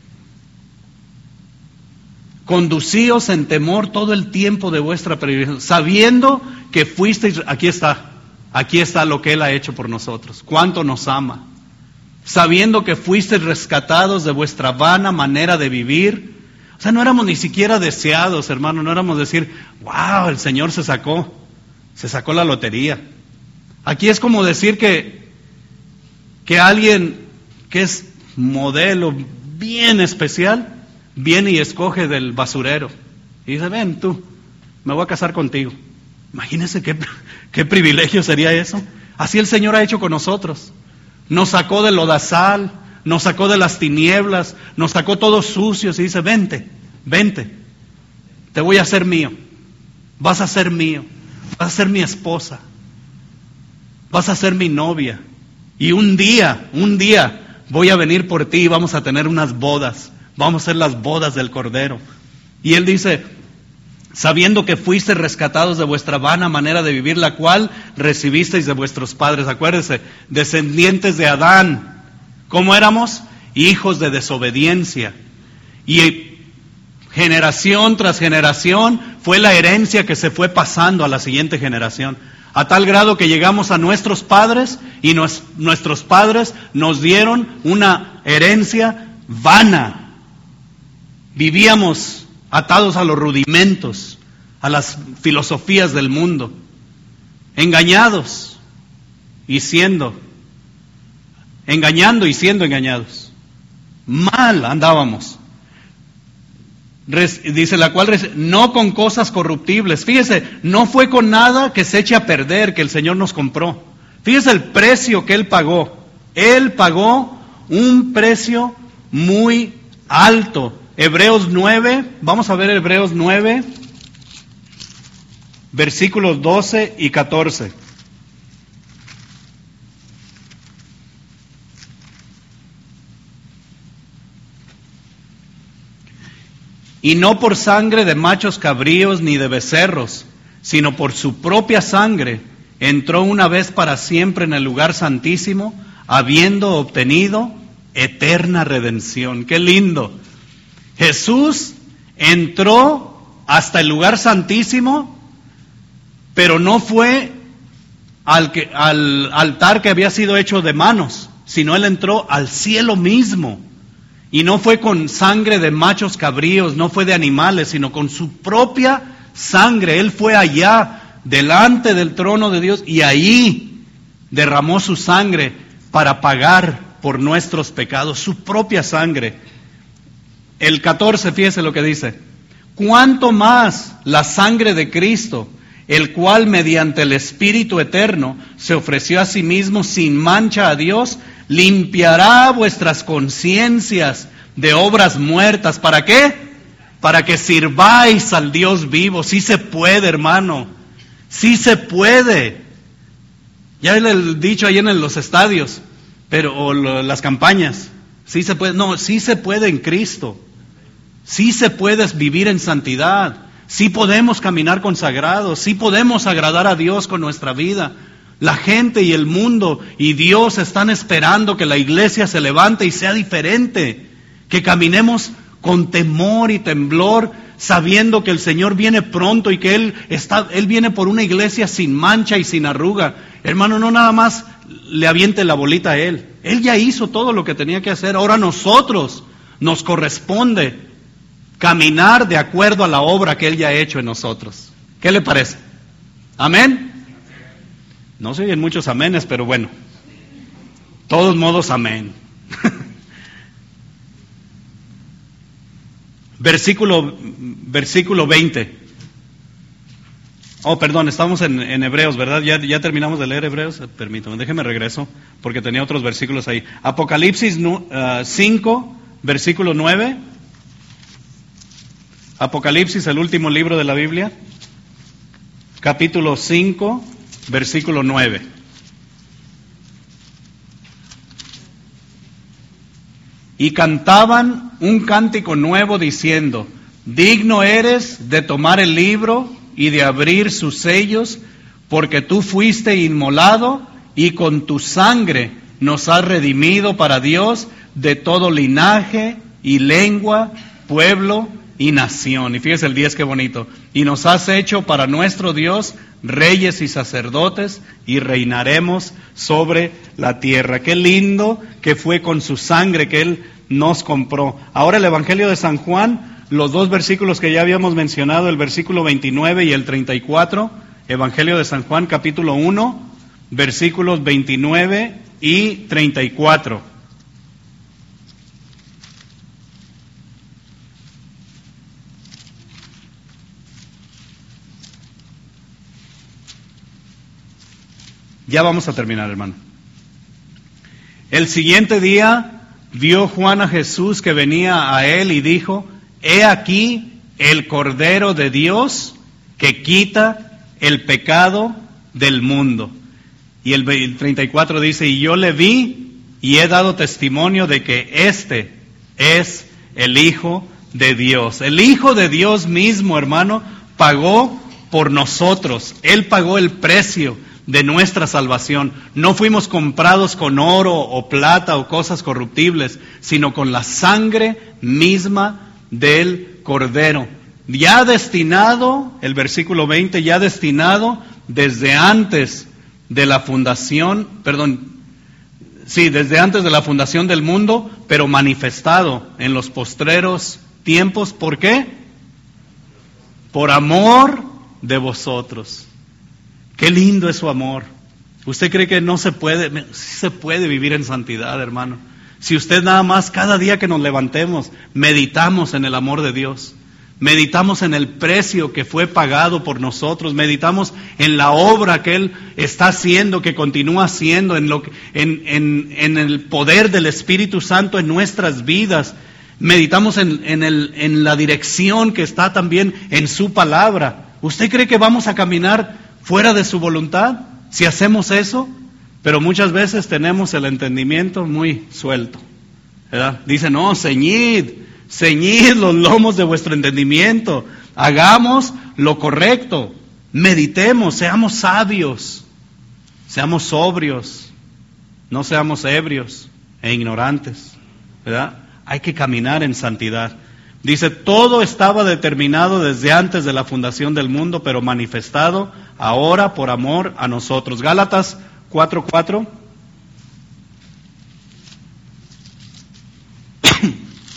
conducíos en temor todo el tiempo de vuestra peregrinación, sabiendo que fuisteis, aquí está, aquí está lo que Él ha hecho por nosotros, cuánto nos ama, sabiendo que fuisteis rescatados de vuestra vana manera de vivir. O sea, no éramos ni siquiera deseados, hermano, no éramos decir, wow, el Señor se sacó, se sacó la lotería. Aquí es como decir que, que alguien que es modelo bien especial, viene y escoge del basurero. Y dice, ven tú, me voy a casar contigo. Imagínense qué, qué privilegio sería eso. Así el Señor ha hecho con nosotros. Nos sacó del lodazal, nos sacó de las tinieblas, nos sacó todos sucios y dice, vente, vente, te voy a hacer mío, vas a ser mío, vas a ser mi esposa, vas a ser mi novia. Y un día, un día voy a venir por ti y vamos a tener unas bodas, vamos a hacer las bodas del Cordero. Y Él dice, sabiendo que fuisteis rescatados de vuestra vana manera de vivir, la cual recibisteis de vuestros padres. Acuérdense, descendientes de Adán. ¿Cómo éramos? Hijos de desobediencia. Y generación tras generación fue la herencia que se fue pasando a la siguiente generación. A tal grado que llegamos a nuestros padres y nos, nuestros padres nos dieron una herencia vana. Vivíamos atados a los rudimentos, a las filosofías del mundo, engañados y siendo engañando y siendo engañados. Mal andábamos. Dice la cual, no con cosas corruptibles. Fíjese, no fue con nada que se eche a perder que el Señor nos compró. Fíjese el precio que Él pagó. Él pagó un precio muy alto. Hebreos nueve, vamos a ver Hebreos nueve, versículos doce y catorce. Y no por sangre de machos cabríos ni de becerros, sino por su propia sangre, entró una vez para siempre en el lugar santísimo, habiendo obtenido eterna redención. ¡Qué lindo! Jesús entró hasta el lugar santísimo, pero no fue al, que, al altar que había sido hecho de manos, sino Él entró al cielo mismo. Y no fue con sangre de machos cabríos, no fue de animales, sino con su propia sangre. Él fue allá, delante del trono de Dios, y ahí derramó su sangre para pagar por nuestros pecados, su propia sangre. El catorce, fíjese lo que dice. ¿Cuánto más la sangre de Cristo, el cual mediante el Espíritu Eterno se ofreció a sí mismo sin mancha a Dios, limpiará vuestras conciencias de obras muertas? ¿Para qué? Para que sirváis al Dios vivo. Sí se puede, hermano. Sí se puede. Ya el dicho ahí en los estadios, pero o las campañas. Sí se puede. No, sí se puede en Cristo. Sí se puede vivir en santidad. Sí podemos caminar consagrados. Sí podemos agradar a Dios con nuestra vida. La gente y el mundo y Dios están esperando que la iglesia se levante y sea diferente. Que caminemos con temor y temblor, sabiendo que el Señor viene pronto y que Él está, Él viene por una iglesia sin mancha y sin arruga. Hermano, no nada más le aviente la bolita a Él. Él ya hizo todo lo que tenía que hacer. Ahora nosotros nos corresponde caminar de acuerdo a la obra que Él ya ha hecho en nosotros. ¿Qué le parece? ¿Amén? No se oyen muchos amenes, pero bueno. Todos modos, amén. Versículo, versículo veinte. Oh, perdón, estamos en, en Hebreos, ¿verdad? ¿Ya, ¿Ya terminamos de leer Hebreos? Permítame, déjeme regreso, porque tenía otros versículos ahí. Apocalipsis cinco, versículo nueve. Apocalipsis, el último libro de la Biblia. Capítulo cinco, versículo nueve. Y cantaban un cántico nuevo diciendo: digno eres de tomar el libro y de abrir sus sellos, porque tú fuiste inmolado y con tu sangre nos has redimido para Dios de todo linaje y lengua, pueblo y nación. Y fíjese el diez, qué bonito. Y nos has hecho para nuestro Dios reyes y sacerdotes, y reinaremos sobre la tierra. Qué lindo que fue con su sangre que Él nos compró. Ahora el Evangelio de San Juan, los dos versículos que ya habíamos mencionado, el versículo veintinueve y el treinta y cuatro. Evangelio de San Juan, capítulo uno, versículos veintinueve y treinta y cuatro. Ya vamos a terminar, hermano. El siguiente día vio Juan a Jesús que venía a él y dijo: he aquí el Cordero de Dios que quita el pecado del mundo. Y el treinta y cuatro dice: y yo le vi y he dado testimonio de que este es el Hijo de Dios. El Hijo de Dios mismo, hermano, pagó por nosotros. Él pagó el precio de nuestra salvación. No fuimos comprados con oro o plata o cosas corruptibles, sino con la sangre misma del Cordero. Ya destinado, el versículo veinte, ya destinado desde antes de la fundación, perdón, sí, desde antes de la fundación del mundo, pero manifestado en los postreros tiempos. ¿Por qué? Por amor de vosotros. Qué lindo es su amor. ¿Usted cree que no se puede? Sí se puede vivir en santidad, hermano. Si usted nada más, cada día que nos levantemos, meditamos en el amor de Dios, meditamos en el precio que fue pagado por nosotros, meditamos en la obra que Él está haciendo, que continúa haciendo, en, lo que, en, en, en el poder del Espíritu Santo en nuestras vidas, meditamos en, en, el, en la dirección que está también en su palabra. ¿Usted cree que vamos a caminar fuera de su voluntad si hacemos eso? Pero muchas veces tenemos el entendimiento muy suelto, ¿verdad? Dice: no, ceñid, ceñid los lomos de vuestro entendimiento, hagamos lo correcto, meditemos, seamos sabios, seamos sobrios, no seamos ebrios e ignorantes, ¿verdad? Hay que caminar en santidad. Dice: todo estaba determinado desde antes de la fundación del mundo, pero manifestado ahora por amor a nosotros. Gálatas cuatro cuatro.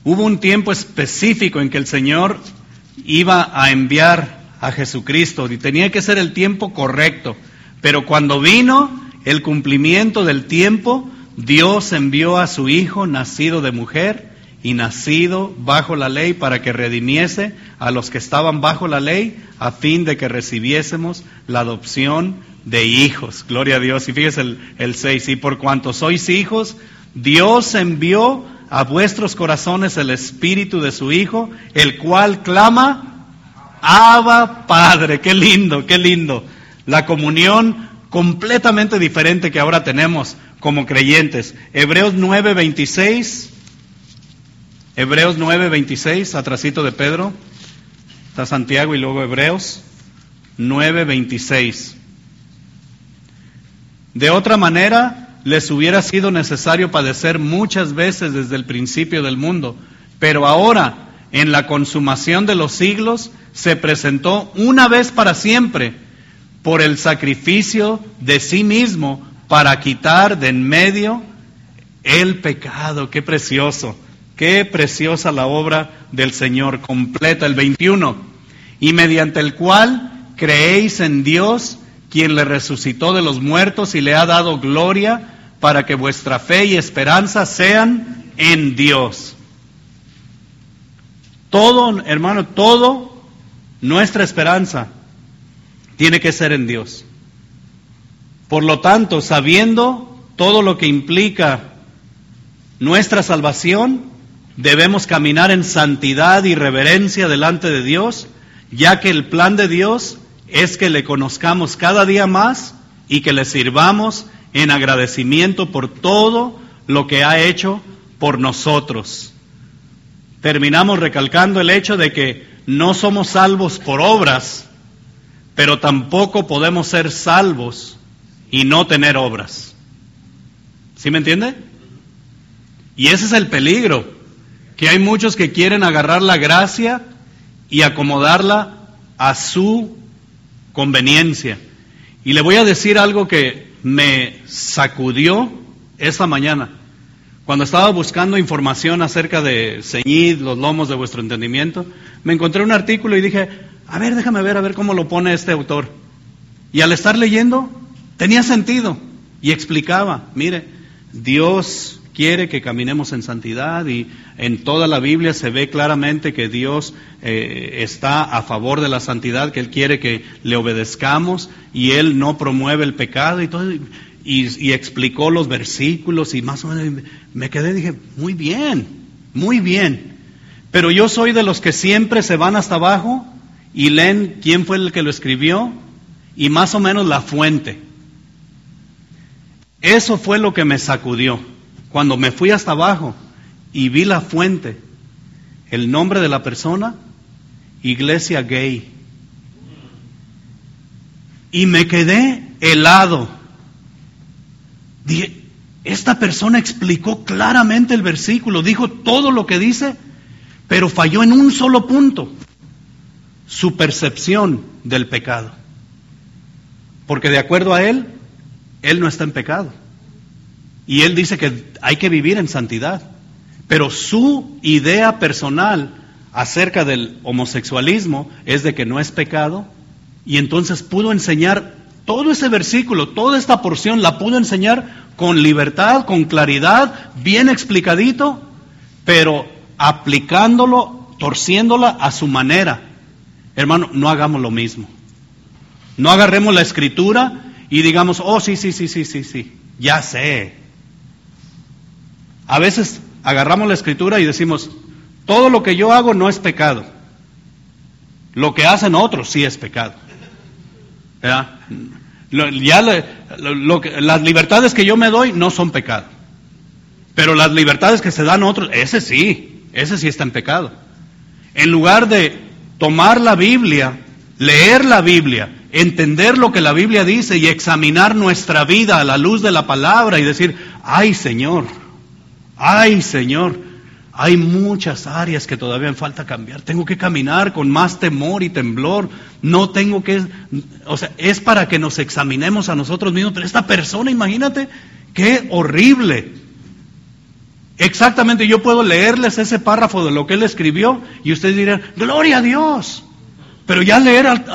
Hubo un tiempo específico en que el Señor iba a enviar a Jesucristo y tenía que ser el tiempo correcto. Pero cuando vino el cumplimiento del tiempo, Dios envió a su Hijo, nacido de mujer y nacido bajo la ley, para que redimiese a los que estaban bajo la ley, a fin de que recibiésemos la adopción de hijos. Gloria a Dios. Y fíjese el, el seis, y por cuanto sois hijos, Dios envió a vuestros corazones el Espíritu de su Hijo, el cual clama, Abba Padre. Qué lindo, qué lindo. La comunión completamente diferente que ahora tenemos como creyentes. Hebreos nueve veintiséis. Hebreos nueve veintiséis, atrasito de Pedro. Está Santiago y luego Hebreos nueve veintiséis. De otra manera, les hubiera sido necesario padecer muchas veces desde el principio del mundo, pero ahora, en la consumación de los siglos, se presentó una vez para siempre por el sacrificio de sí mismo para quitar de en medio el pecado. ¡Qué precioso! ¡Qué preciosa la obra del Señor! Completa el veintiuno. Y mediante el cual creéis en Dios, quien le resucitó de los muertos y le ha dado gloria, para que vuestra fe y esperanza sean en Dios. Todo, hermano, todo nuestra esperanza tiene que ser en Dios. Por lo tanto, sabiendo todo lo que implica nuestra salvación, debemos caminar en santidad y reverencia delante de Dios, ya que el plan de Dios es que le conozcamos cada día más y que le sirvamos en agradecimiento por todo lo que ha hecho por nosotros. Terminamos recalcando el hecho de que no somos salvos por obras, pero tampoco podemos ser salvos y no tener obras. ¿Sí me entiende? Y ese es el peligro, que hay muchos que quieren agarrar la gracia y acomodarla a su conveniencia. Y le voy a decir algo que me sacudió esta mañana. Cuando estaba buscando información acerca de ceñid los lomos de vuestro entendimiento, me encontré un artículo y dije, a ver, déjame ver, a ver cómo lo pone este autor. Y al estar leyendo, tenía sentido. Y explicaba, mire, Dios quiere que caminemos en santidad y en toda la Biblia se ve claramente que Dios eh, está a favor de la santidad, que Él quiere que le obedezcamos y Él no promueve el pecado y todo. Y, y explicó los versículos y más o menos me quedé y dije, muy bien, muy bien. Pero yo soy de los que siempre se van hasta abajo y leen quién fue el que lo escribió y más o menos la fuente. Eso fue lo que me sacudió. Cuando me fui hasta abajo y vi la fuente, el nombre de la persona, Iglesia Gay. Y me quedé helado. Dije, esta persona explicó claramente el versículo, dijo todo lo que dice, pero falló en un solo punto, su percepción del pecado. Porque de acuerdo a él, él no está en pecado. Y él dice que hay que vivir en santidad. Pero su idea personal acerca del homosexualismo es de que no es pecado. Y entonces pudo enseñar todo ese versículo, toda esta porción la pudo enseñar con libertad, con claridad, bien explicadito, pero aplicándolo, torciéndola a su manera. Hermano, no hagamos lo mismo. No agarremos la escritura y digamos, oh sí, sí, sí, sí, sí, sí, ya sé. A veces agarramos la escritura y decimos, todo lo que yo hago no es pecado. Lo que hacen otros sí es pecado. ¿Verdad? Lo, ya lo, lo que, las libertades que yo me doy no son pecado. Pero las libertades que se dan a otros, ese sí, ese sí está en pecado. En lugar de tomar la Biblia, leer la Biblia, entender lo que la Biblia dice y examinar nuestra vida a la luz de la palabra y decir, ay Señor, ay Señor, hay muchas áreas que todavía me falta cambiar. Tengo que caminar con más temor y temblor. No tengo que, o sea, es para que nos examinemos a nosotros mismos. Pero esta persona, imagínate, qué horrible. Exactamente, yo puedo leerles ese párrafo de lo que él escribió y ustedes dirán, gloria a Dios. Pero ya leer, al,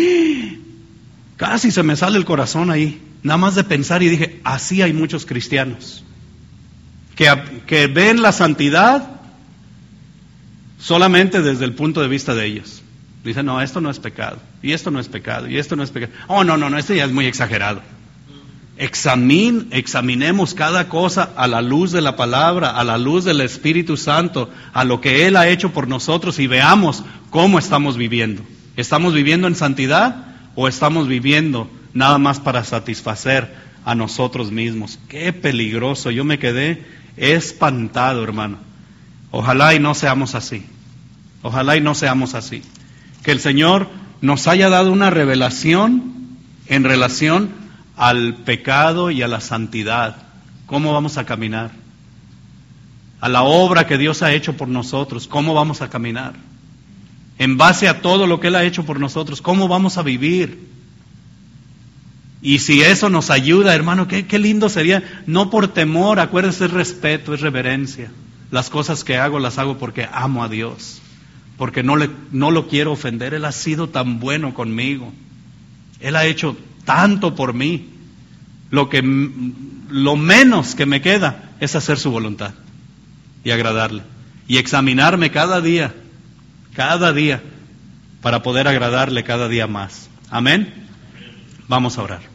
casi se me sale el corazón ahí, nada más de pensar, y dije, así hay muchos cristianos que, que ven la santidad solamente desde el punto de vista de ellos. Dicen, no, esto no es pecado, y esto no es pecado, y esto no es pecado. Oh, no, no, no, este ya es muy exagerado. Examin, examinemos cada cosa a la luz de la palabra, a la luz del Espíritu Santo, a lo que Él ha hecho por nosotros, y veamos cómo estamos viviendo. ¿Estamos viviendo en santidad o estamos viviendo nada más para satisfacer a nosotros mismos? Qué peligroso. Yo me quedé espantado, hermano. Ojalá y no seamos así. Ojalá y no seamos así. Que el Señor nos haya dado una revelación en relación al pecado y a la santidad. ¿Cómo vamos a caminar? A la obra que Dios ha hecho por nosotros, ¿cómo vamos a caminar? En base a todo lo que Él ha hecho por nosotros, ¿cómo vamos a vivir? Y si eso nos ayuda, hermano, qué, qué lindo sería, no por temor, acuérdense, es respeto, es reverencia. Las cosas que hago las hago porque amo a Dios, porque no, le, no lo quiero ofender. Él ha sido tan bueno conmigo. Él ha hecho tanto por mí. Lo que, lo menos que me queda es hacer su voluntad y agradarle. Y examinarme cada día, cada día, para poder agradarle cada día más. Amén. Vamos a orar.